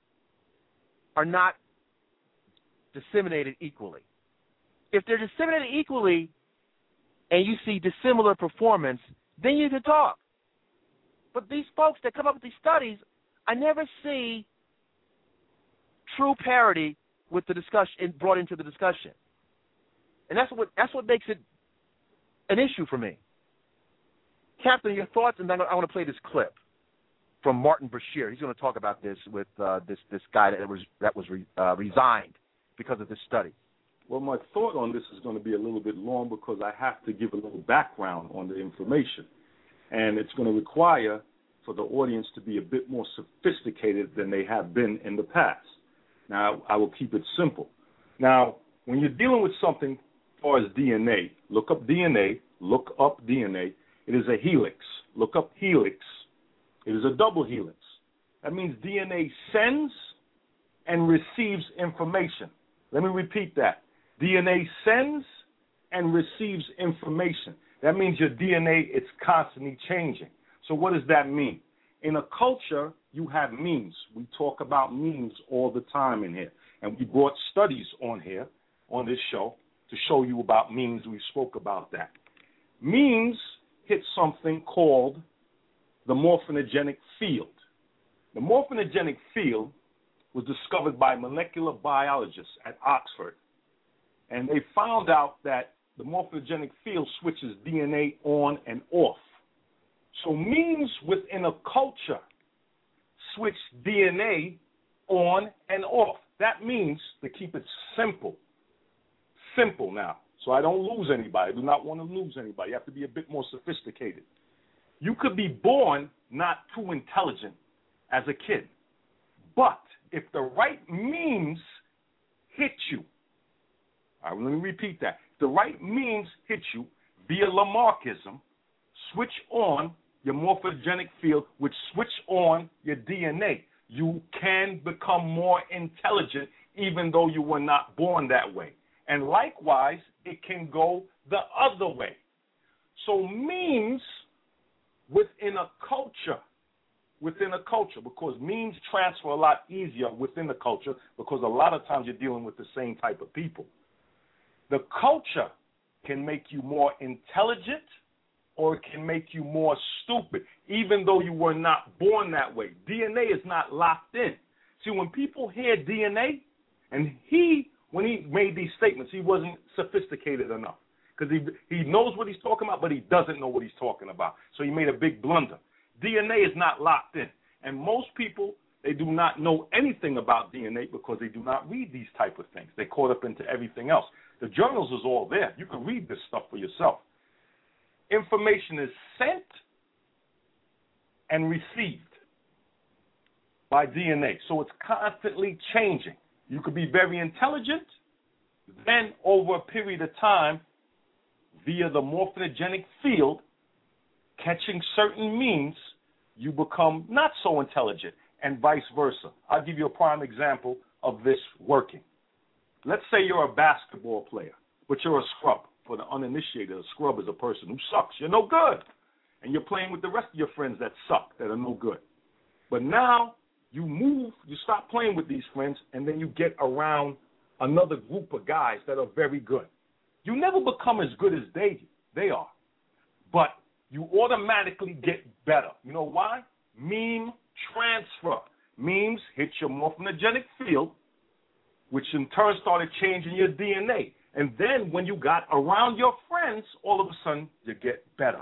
E: are not disseminated equally. If they're disseminated equally and you see dissimilar performance, then you can talk. But these folks that come up with these studies, I never see true parity with the discussion brought into the discussion, and that's what that's what makes it an issue for me. Captain, your thoughts, and then I want to play this clip from Martin Bashir. He's going to talk about this with uh, this this guy that was that was re, uh, resigned because of this study.
A: Well, my thought on this is going to be a little bit long because I have to give a little background on the information, and it's going to require for the audience to be a bit more sophisticated than they have been in the past. Now, I will keep it simple. Now, when you're dealing with something as far as D N A, look up D N A, look up D N A. It is a helix. Look up helix. It is a double helix. That means D N A sends and receives information. Let me repeat that. D N A sends and receives information. That means your D N A, it's constantly changing. So what does that mean? In a culture, you have memes. We talk about memes all the time in here. And we brought studies on here, on this show, to show you about memes. We spoke about that. Memes hit something called the morphinogenic field. The morphinogenic field was discovered by molecular biologists at Oxford. And they found out that the morphinogenic field switches D N A on and off. So memes within a culture switch D N A on and off. That means, to keep it simple, simple now, so I don't lose anybody. I do not want to lose anybody. You have to be a bit more sophisticated. You could be born not too intelligent as a kid, but if the right memes hit you, all right, let me repeat that. If the right memes hit you via Lamarckism, switch on your morphogenic field, which switch on your D N A. you can become more intelligent even though you were not born that way. And likewise, it can go the other way. So memes within a culture, within a culture, because memes transfer a lot easier within the culture because a lot of times you're dealing with the same type of people. The culture can make you more intelligent or it can make you more stupid, even though you were not born that way. D N A is not locked in. See, when people hear D N A, and he, when he made these statements, he wasn't sophisticated enough because he, he knows what he's talking about, but he doesn't know what he's talking about. So he made a big blunder. D N A is not locked in. And most people, they do not know anything about D N A because they do not read these type of things. They're caught up into everything else. The journals is all there. You can read this stuff for yourself. Information is sent and received by D N A. So it's constantly changing. You could be very intelligent, then over a period of time, via the morphogenetic field, catching certain means, you become not so intelligent, and vice versa. I'll give you a prime example of this working. Let's say you're a basketball player, but you're a scrub. For the uninitiated, a scrub is a person who sucks. You're no good. And you're playing with the rest of your friends that suck, that are no good. But now you move, you stop playing with these friends, and then you get around another group of guys that are very good. You never become as good as they they are, but you automatically get better. You know why? Meme transfer. Memes hit your morphogenetic field, which in turn started changing your D N A. And then when you got around your friends, all of a sudden you get better.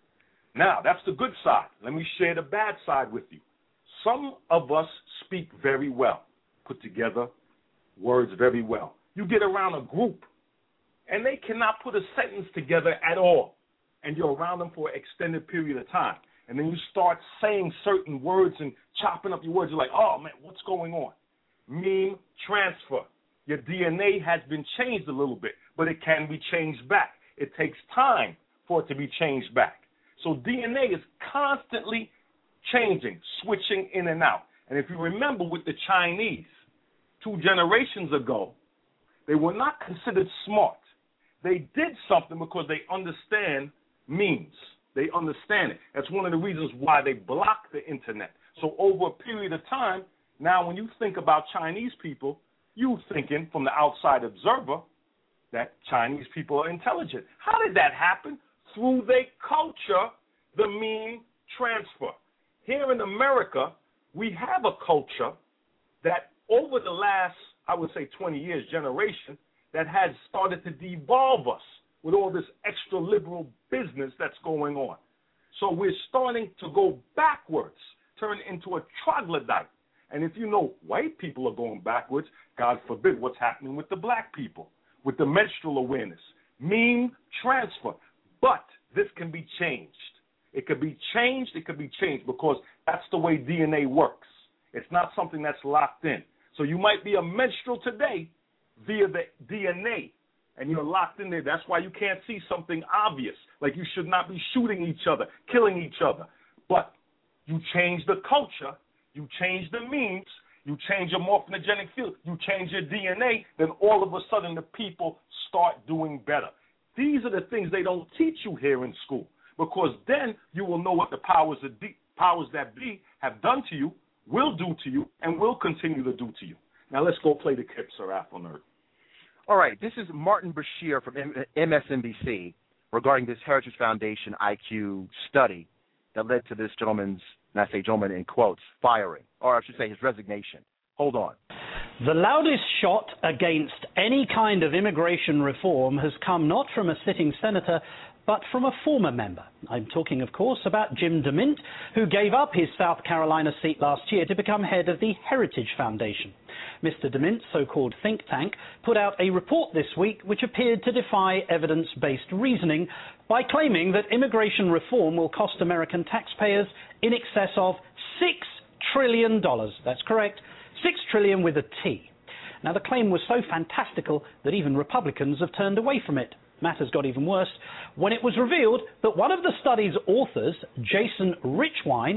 A: Now, that's the good side. Let me share the bad side with you. Some of us speak very well, put together words very well. You get around a group, and they cannot put a sentence together at all. And you're around them for an extended period of time. And then you start saying certain words and chopping up your words. You're like, oh, man, what's going on? Meme transfer. Your D N A has been changed a little bit, but it can be changed back. It takes time for it to be changed back. So D N A is constantly changing, switching in and out. And if you remember with the Chinese, two generations ago, they were not considered smart. They did something because they understand memes. They understand it. That's one of the reasons why they blocked the internet. So over a period of time, now when you think about Chinese people, you thinking from the outside observer that Chinese people are intelligent. How did that happen? Through their culture, the meme transfer. Here in America, we have a culture that over the last, I would say twenty years, generation, that has started to devolve us with all this extra liberal business that's going on. So we're starting to go backwards, turn into a troglodyte. And if you know white people are going backwards, God forbid what's happening with the black people, with the menstrual awareness, meme transfer. But this can be changed. It could be changed. It could be changed because that's the way D N A works. It's not something that's locked in. So you might be a menstrual today via the D N A, and you're locked in there. That's why you can't see something obvious, like you should not be shooting each other, killing each other. But you change the culture, you change the memes, you change your morphogenetic field, you change your D N A, then all of a sudden the people start doing better. These are the things they don't teach you here in school, because then you will know what the powers that be, powers that be have done to you, will do to you, and will continue to do to you. Now let's go play the clip, Sir Afro Nerd.
E: All right, this is Martin Bashir from M S N B C regarding this Heritage Foundation I Q study that led to this gentleman's, and I say gentleman in quotes, firing, or I should say his resignation. Hold on.
F: The loudest shot against any kind of immigration reform has come not from a sitting senator, but from a former member. I'm talking, of course, about Jim DeMint, who gave up his South Carolina seat last year to become head of the Heritage Foundation. Mister DeMint's so-called think tank put out a report this week which appeared to defy evidence-based reasoning by claiming that immigration reform will cost American taxpayers in excess of six trillion dollars. That's correct, six trillion dollars with a T. Now, the claim was so fantastical that even Republicans have turned away from it. Matters got even worse when it was revealed that one of the study's authors, Jason Richwine,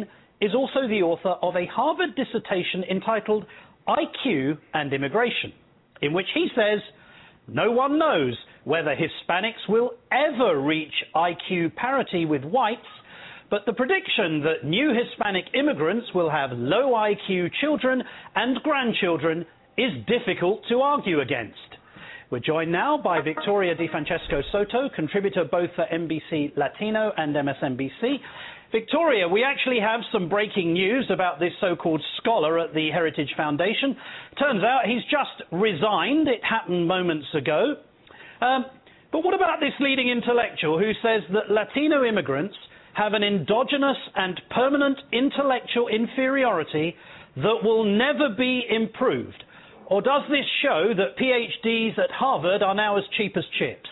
F: is also the author of a Harvard dissertation entitled I Q and Immigration, in which he says, no one knows whether Hispanics will ever reach I Q parity with whites, but the prediction that new Hispanic immigrants will have low I Q children and grandchildren is difficult to argue against. We're joined now by Victoria DeFrancesco Soto, contributor both for N B C Latino and M S N B C. Victoria, we actually have some breaking news about this so-called scholar at the Heritage Foundation. Turns out he's just resigned. It happened moments ago. Um, but what about this leading intellectual who says that Latino immigrants have an endogenous and permanent intellectual inferiority that will never be improved? Or does this show that P H Ds at Harvard are now as cheap as chips?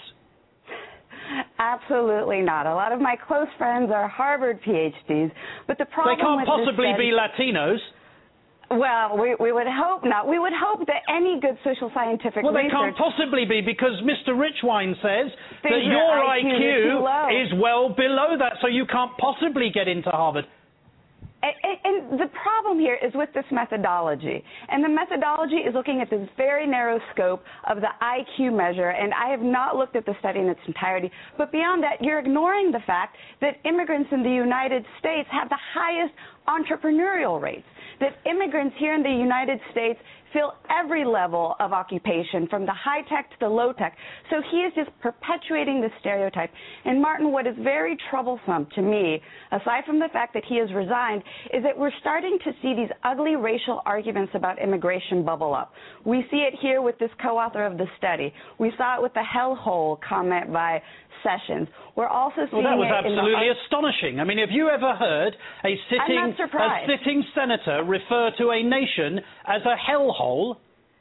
G: Absolutely not. A lot of my close friends are Harvard P H Ds, but the problem
F: they can't
G: with
F: possibly
G: this study,
F: be Latinos.
G: Well, we, we would hope not. We would hope that any good social scientific
F: well,
G: research...
F: Well, they can't possibly be because Mister Richwine says that
G: your
F: your
G: I Q,
F: I Q
G: is,
F: is well below that, so you can't possibly get into Harvard.
G: And, and the problem here is with this methodology. And the methodology is looking at this very narrow scope of the I Q measure, and I have not looked at the study in its entirety. But beyond that, you're ignoring the fact that immigrants in the United States have the highest entrepreneurial rates, that immigrants here in the United States fill every level of occupation, from the high-tech to the low-tech. So he is just perpetuating this stereotype. And, Martin, what is very troublesome to me, aside from the fact that he has resigned, is that we're starting to see these ugly racial arguments about immigration bubble up. We see it here with this co-author of the study. We saw it with the hellhole comment by Sessions. We're also seeing
F: well, that was
G: it
F: absolutely
G: in the...
F: astonishing. I mean, have you ever heard a sitting,
G: I'm not surprised.
F: a sitting senator refer to a nation as a hellhole?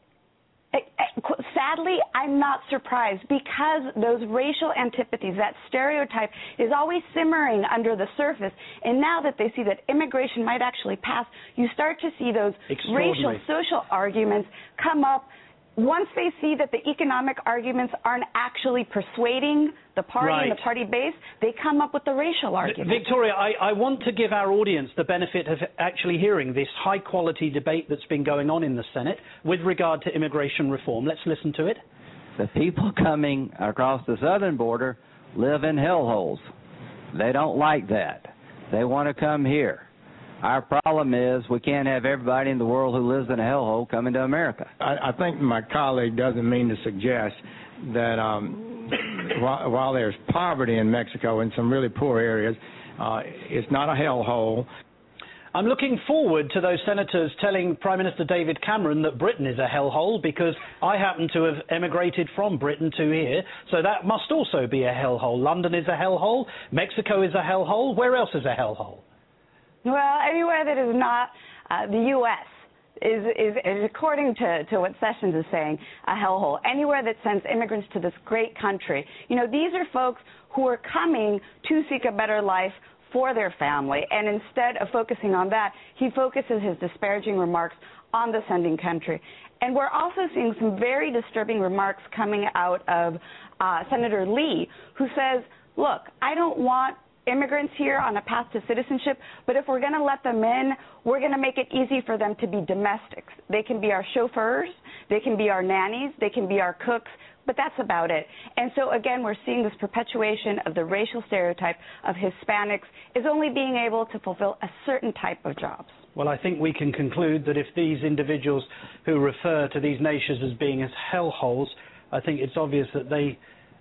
G: Sadly, I'm not surprised, because those racial antipathies, that stereotype, is always simmering under the surface. And now that they see that immigration might actually pass, you start to see those racial, social arguments come up. Once they see that the economic arguments aren't actually persuading the party
F: right.
G: and the party base, they come up with the racial arguments.
F: Victoria, I, I want to give our audience the benefit of actually hearing this high-quality debate that's been going on in the Senate with regard to immigration reform. Let's listen to it.
I: The people coming across the southern border live in hellholes. They don't like that. They want to come here. Our problem is we can't have everybody in the world who lives in a hellhole coming to America.
K: I, I think my colleague doesn't mean to suggest that um, while, while there's poverty in Mexico in some really poor areas, uh, it's not a hellhole.
F: I'm looking forward to those senators telling Prime Minister David Cameron that Britain is a hellhole, because I happen to have emigrated from Britain to here, so that must also be a hellhole. London is a hellhole. Mexico is a hellhole. Where else is a hellhole?
G: Well, anywhere that is not uh, the U S is, is, is, according to, to what Sessions is saying, a hellhole. Anywhere that sends immigrants to this great country. You know, these are folks who are coming to seek a better life for their family, and instead of focusing on that, he focuses his disparaging remarks on the sending country. And we're also seeing some very disturbing remarks coming out of uh, Senator Lee, who says, look, I don't want immigrants here on a path to citizenship, but if we're going to let them in, we're going to make it easy for them to be domestics. They can be our chauffeurs, they can be our nannies, they can be our cooks, but that's about it. And so, again, we're seeing this perpetuation of the racial stereotype of Hispanics is only being able to fulfill a certain type of jobs.
F: Well, I think we can conclude that if these individuals who refer to these nations as being as hellholes, I think it's obvious that they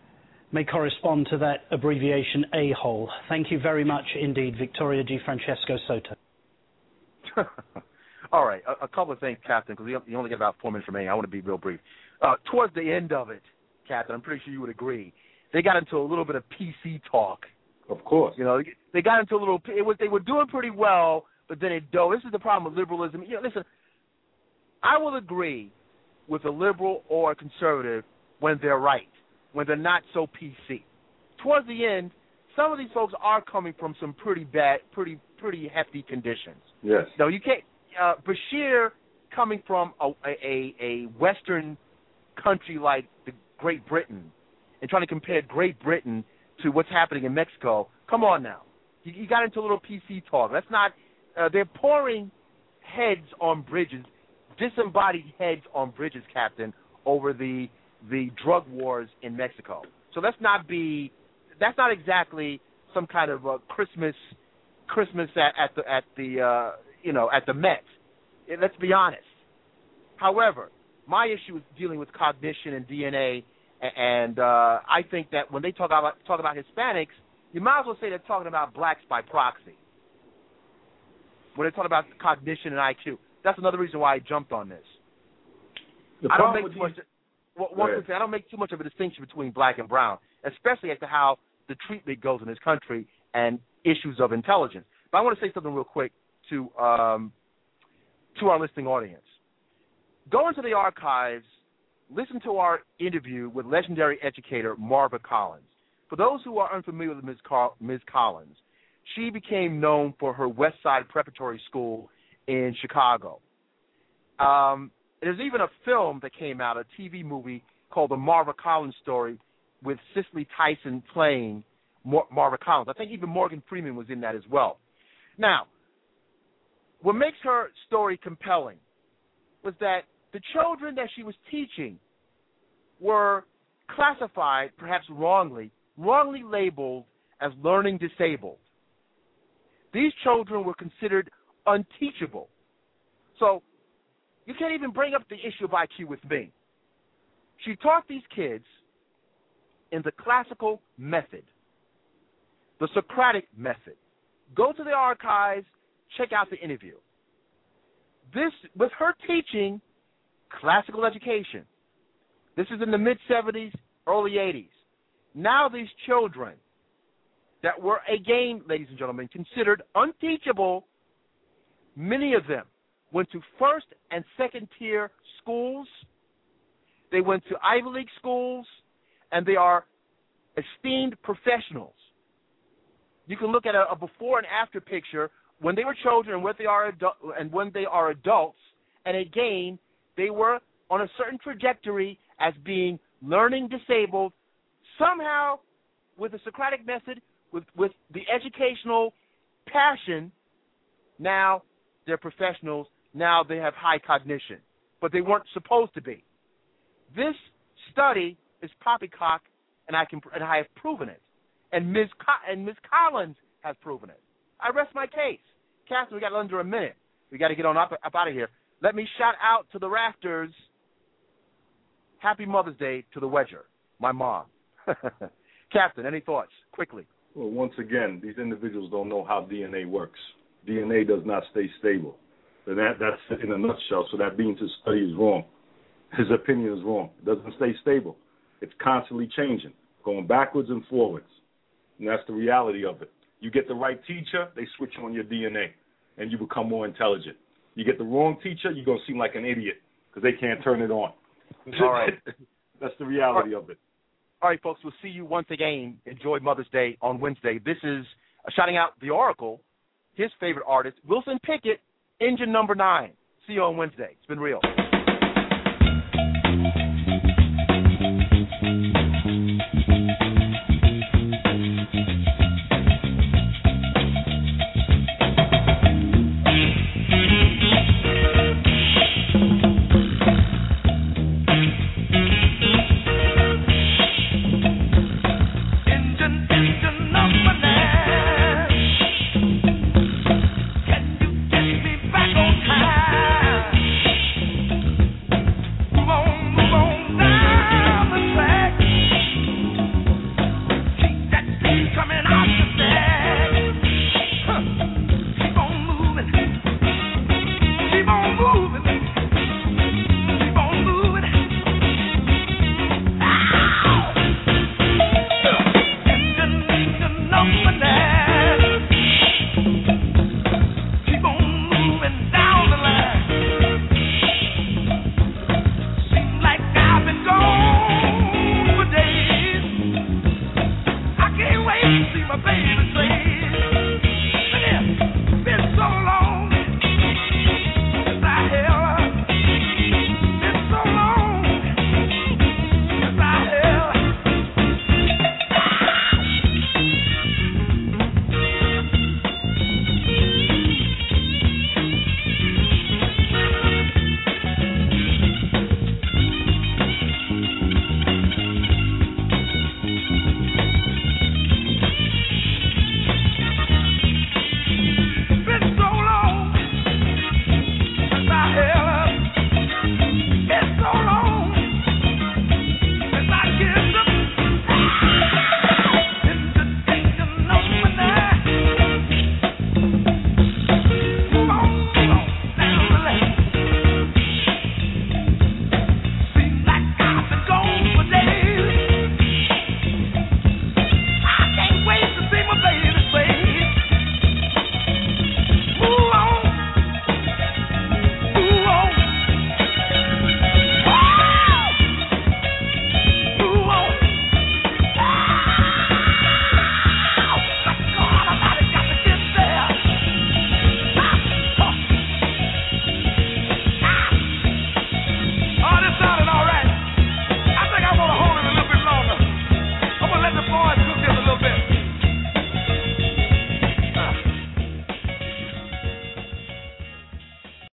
F: may correspond to that abbreviation A-hole. Thank you very much indeed, Victoria DeFrancesco Soto.
E: All right, a, a couple of things, Captain, because you only get about four minutes remaining. I want to be real brief. Uh, towards the end of it, Captain, I'm pretty sure you would agree, they got into a little bit of P C talk.
A: Of course.
E: You know, they got into a little, it was, they were doing pretty well, but then it dove. This is the problem with liberalism. You know, listen, I will agree with a liberal or a conservative when they're right, when they're not so P C. Towards the end, some of these folks are coming from some pretty bad, pretty pretty hefty conditions.
A: Yes.
E: No, you can't. Uh, Bashir coming from a, a a Western country like the Great Britain and trying to compare Great Britain to what's happening in Mexico. Come on now, you, you got into a little P C talk. Let's not uh, they're pouring heads on bridges, disembodied heads on bridges, Captain, over the the drug wars in Mexico. So let's not be, that's not exactly some kind of a Christmas Christmas at, at the at the uh, you know at the Met. Let's be honest. However, my issue is dealing with cognition and D N A, and uh, I think that when they talk about talk about Hispanics, you might as well say they're talking about blacks by proxy. When they talk about cognition and I Q, that's another reason why I jumped on this.
A: The
E: I don't
A: problem
E: make too
A: with
E: much. Well, one thing, I don't make too much of a distinction between black and brown, especially as to how the treatment goes in this country and issues of intelligence. But I want to say something real quick to um, to our listening audience. Go into the archives, listen to our interview with legendary educator Marva Collins. For those who are unfamiliar with Miz Car- Miz Collins, she became known for her West Side Preparatory School in Chicago. Um, there's even a film that came out, a T V movie called The Marva Collins Story, with Cicely Tyson playing Mar- Marva Collins. I think even Morgan Freeman was in that as well. Now, what makes her story compelling was that the children that she was teaching were classified, perhaps wrongly, wrongly labeled as learning disabled. These children were considered unteachable. So you can't even bring up the issue of I Q with me. She taught these kids in the classical method, the Socratic method. Go to the archives, check out the interview. This, with her teaching classical education, this is in the mid-seventies, early eighties. Now these children that were, again, ladies and gentlemen, considered unteachable, many of them went to first and second tier schools. They went to Ivy League schools, and they are esteemed professionals. You can look at a, a before and after picture when they were children and when they are adu- and when they are adults, and again, they were on a certain trajectory as being learning disabled. Somehow, with the Socratic method, with, with the educational passion, now they're professionals. Now they have high cognition, but they weren't supposed to be. This study is poppycock, and I can and I have proven it, and Miz Co- and Miz Collins has proven it. I rest my case. Catherine, we got under a minute. We got to get on up, up out of here. Let me shout out to the rafters. Happy Mother's Day to the Wedger, my mom. Captain, any thoughts? Quickly.
A: Well, once again, these individuals don't know how D N A works. D N A does not stay stable. And that, that's in a nutshell. So that means his study is wrong. His opinion is wrong. It doesn't stay stable. It's constantly changing, going backwards and forwards. And that's the reality of it. You get the right teacher, they switch on your D N A, and you become more intelligent. You get the wrong teacher, you're going to seem like an idiot because they can't turn it on.
E: All right.
A: That's the reality
E: All right.
A: of it.
E: All right, folks, we'll see you once again. Enjoy Mother's Day on Wednesday. This is uh, shouting out the Oracle, his favorite artist, Wilson Pickett, Engine Number Nine. See you on Wednesday. It's been real.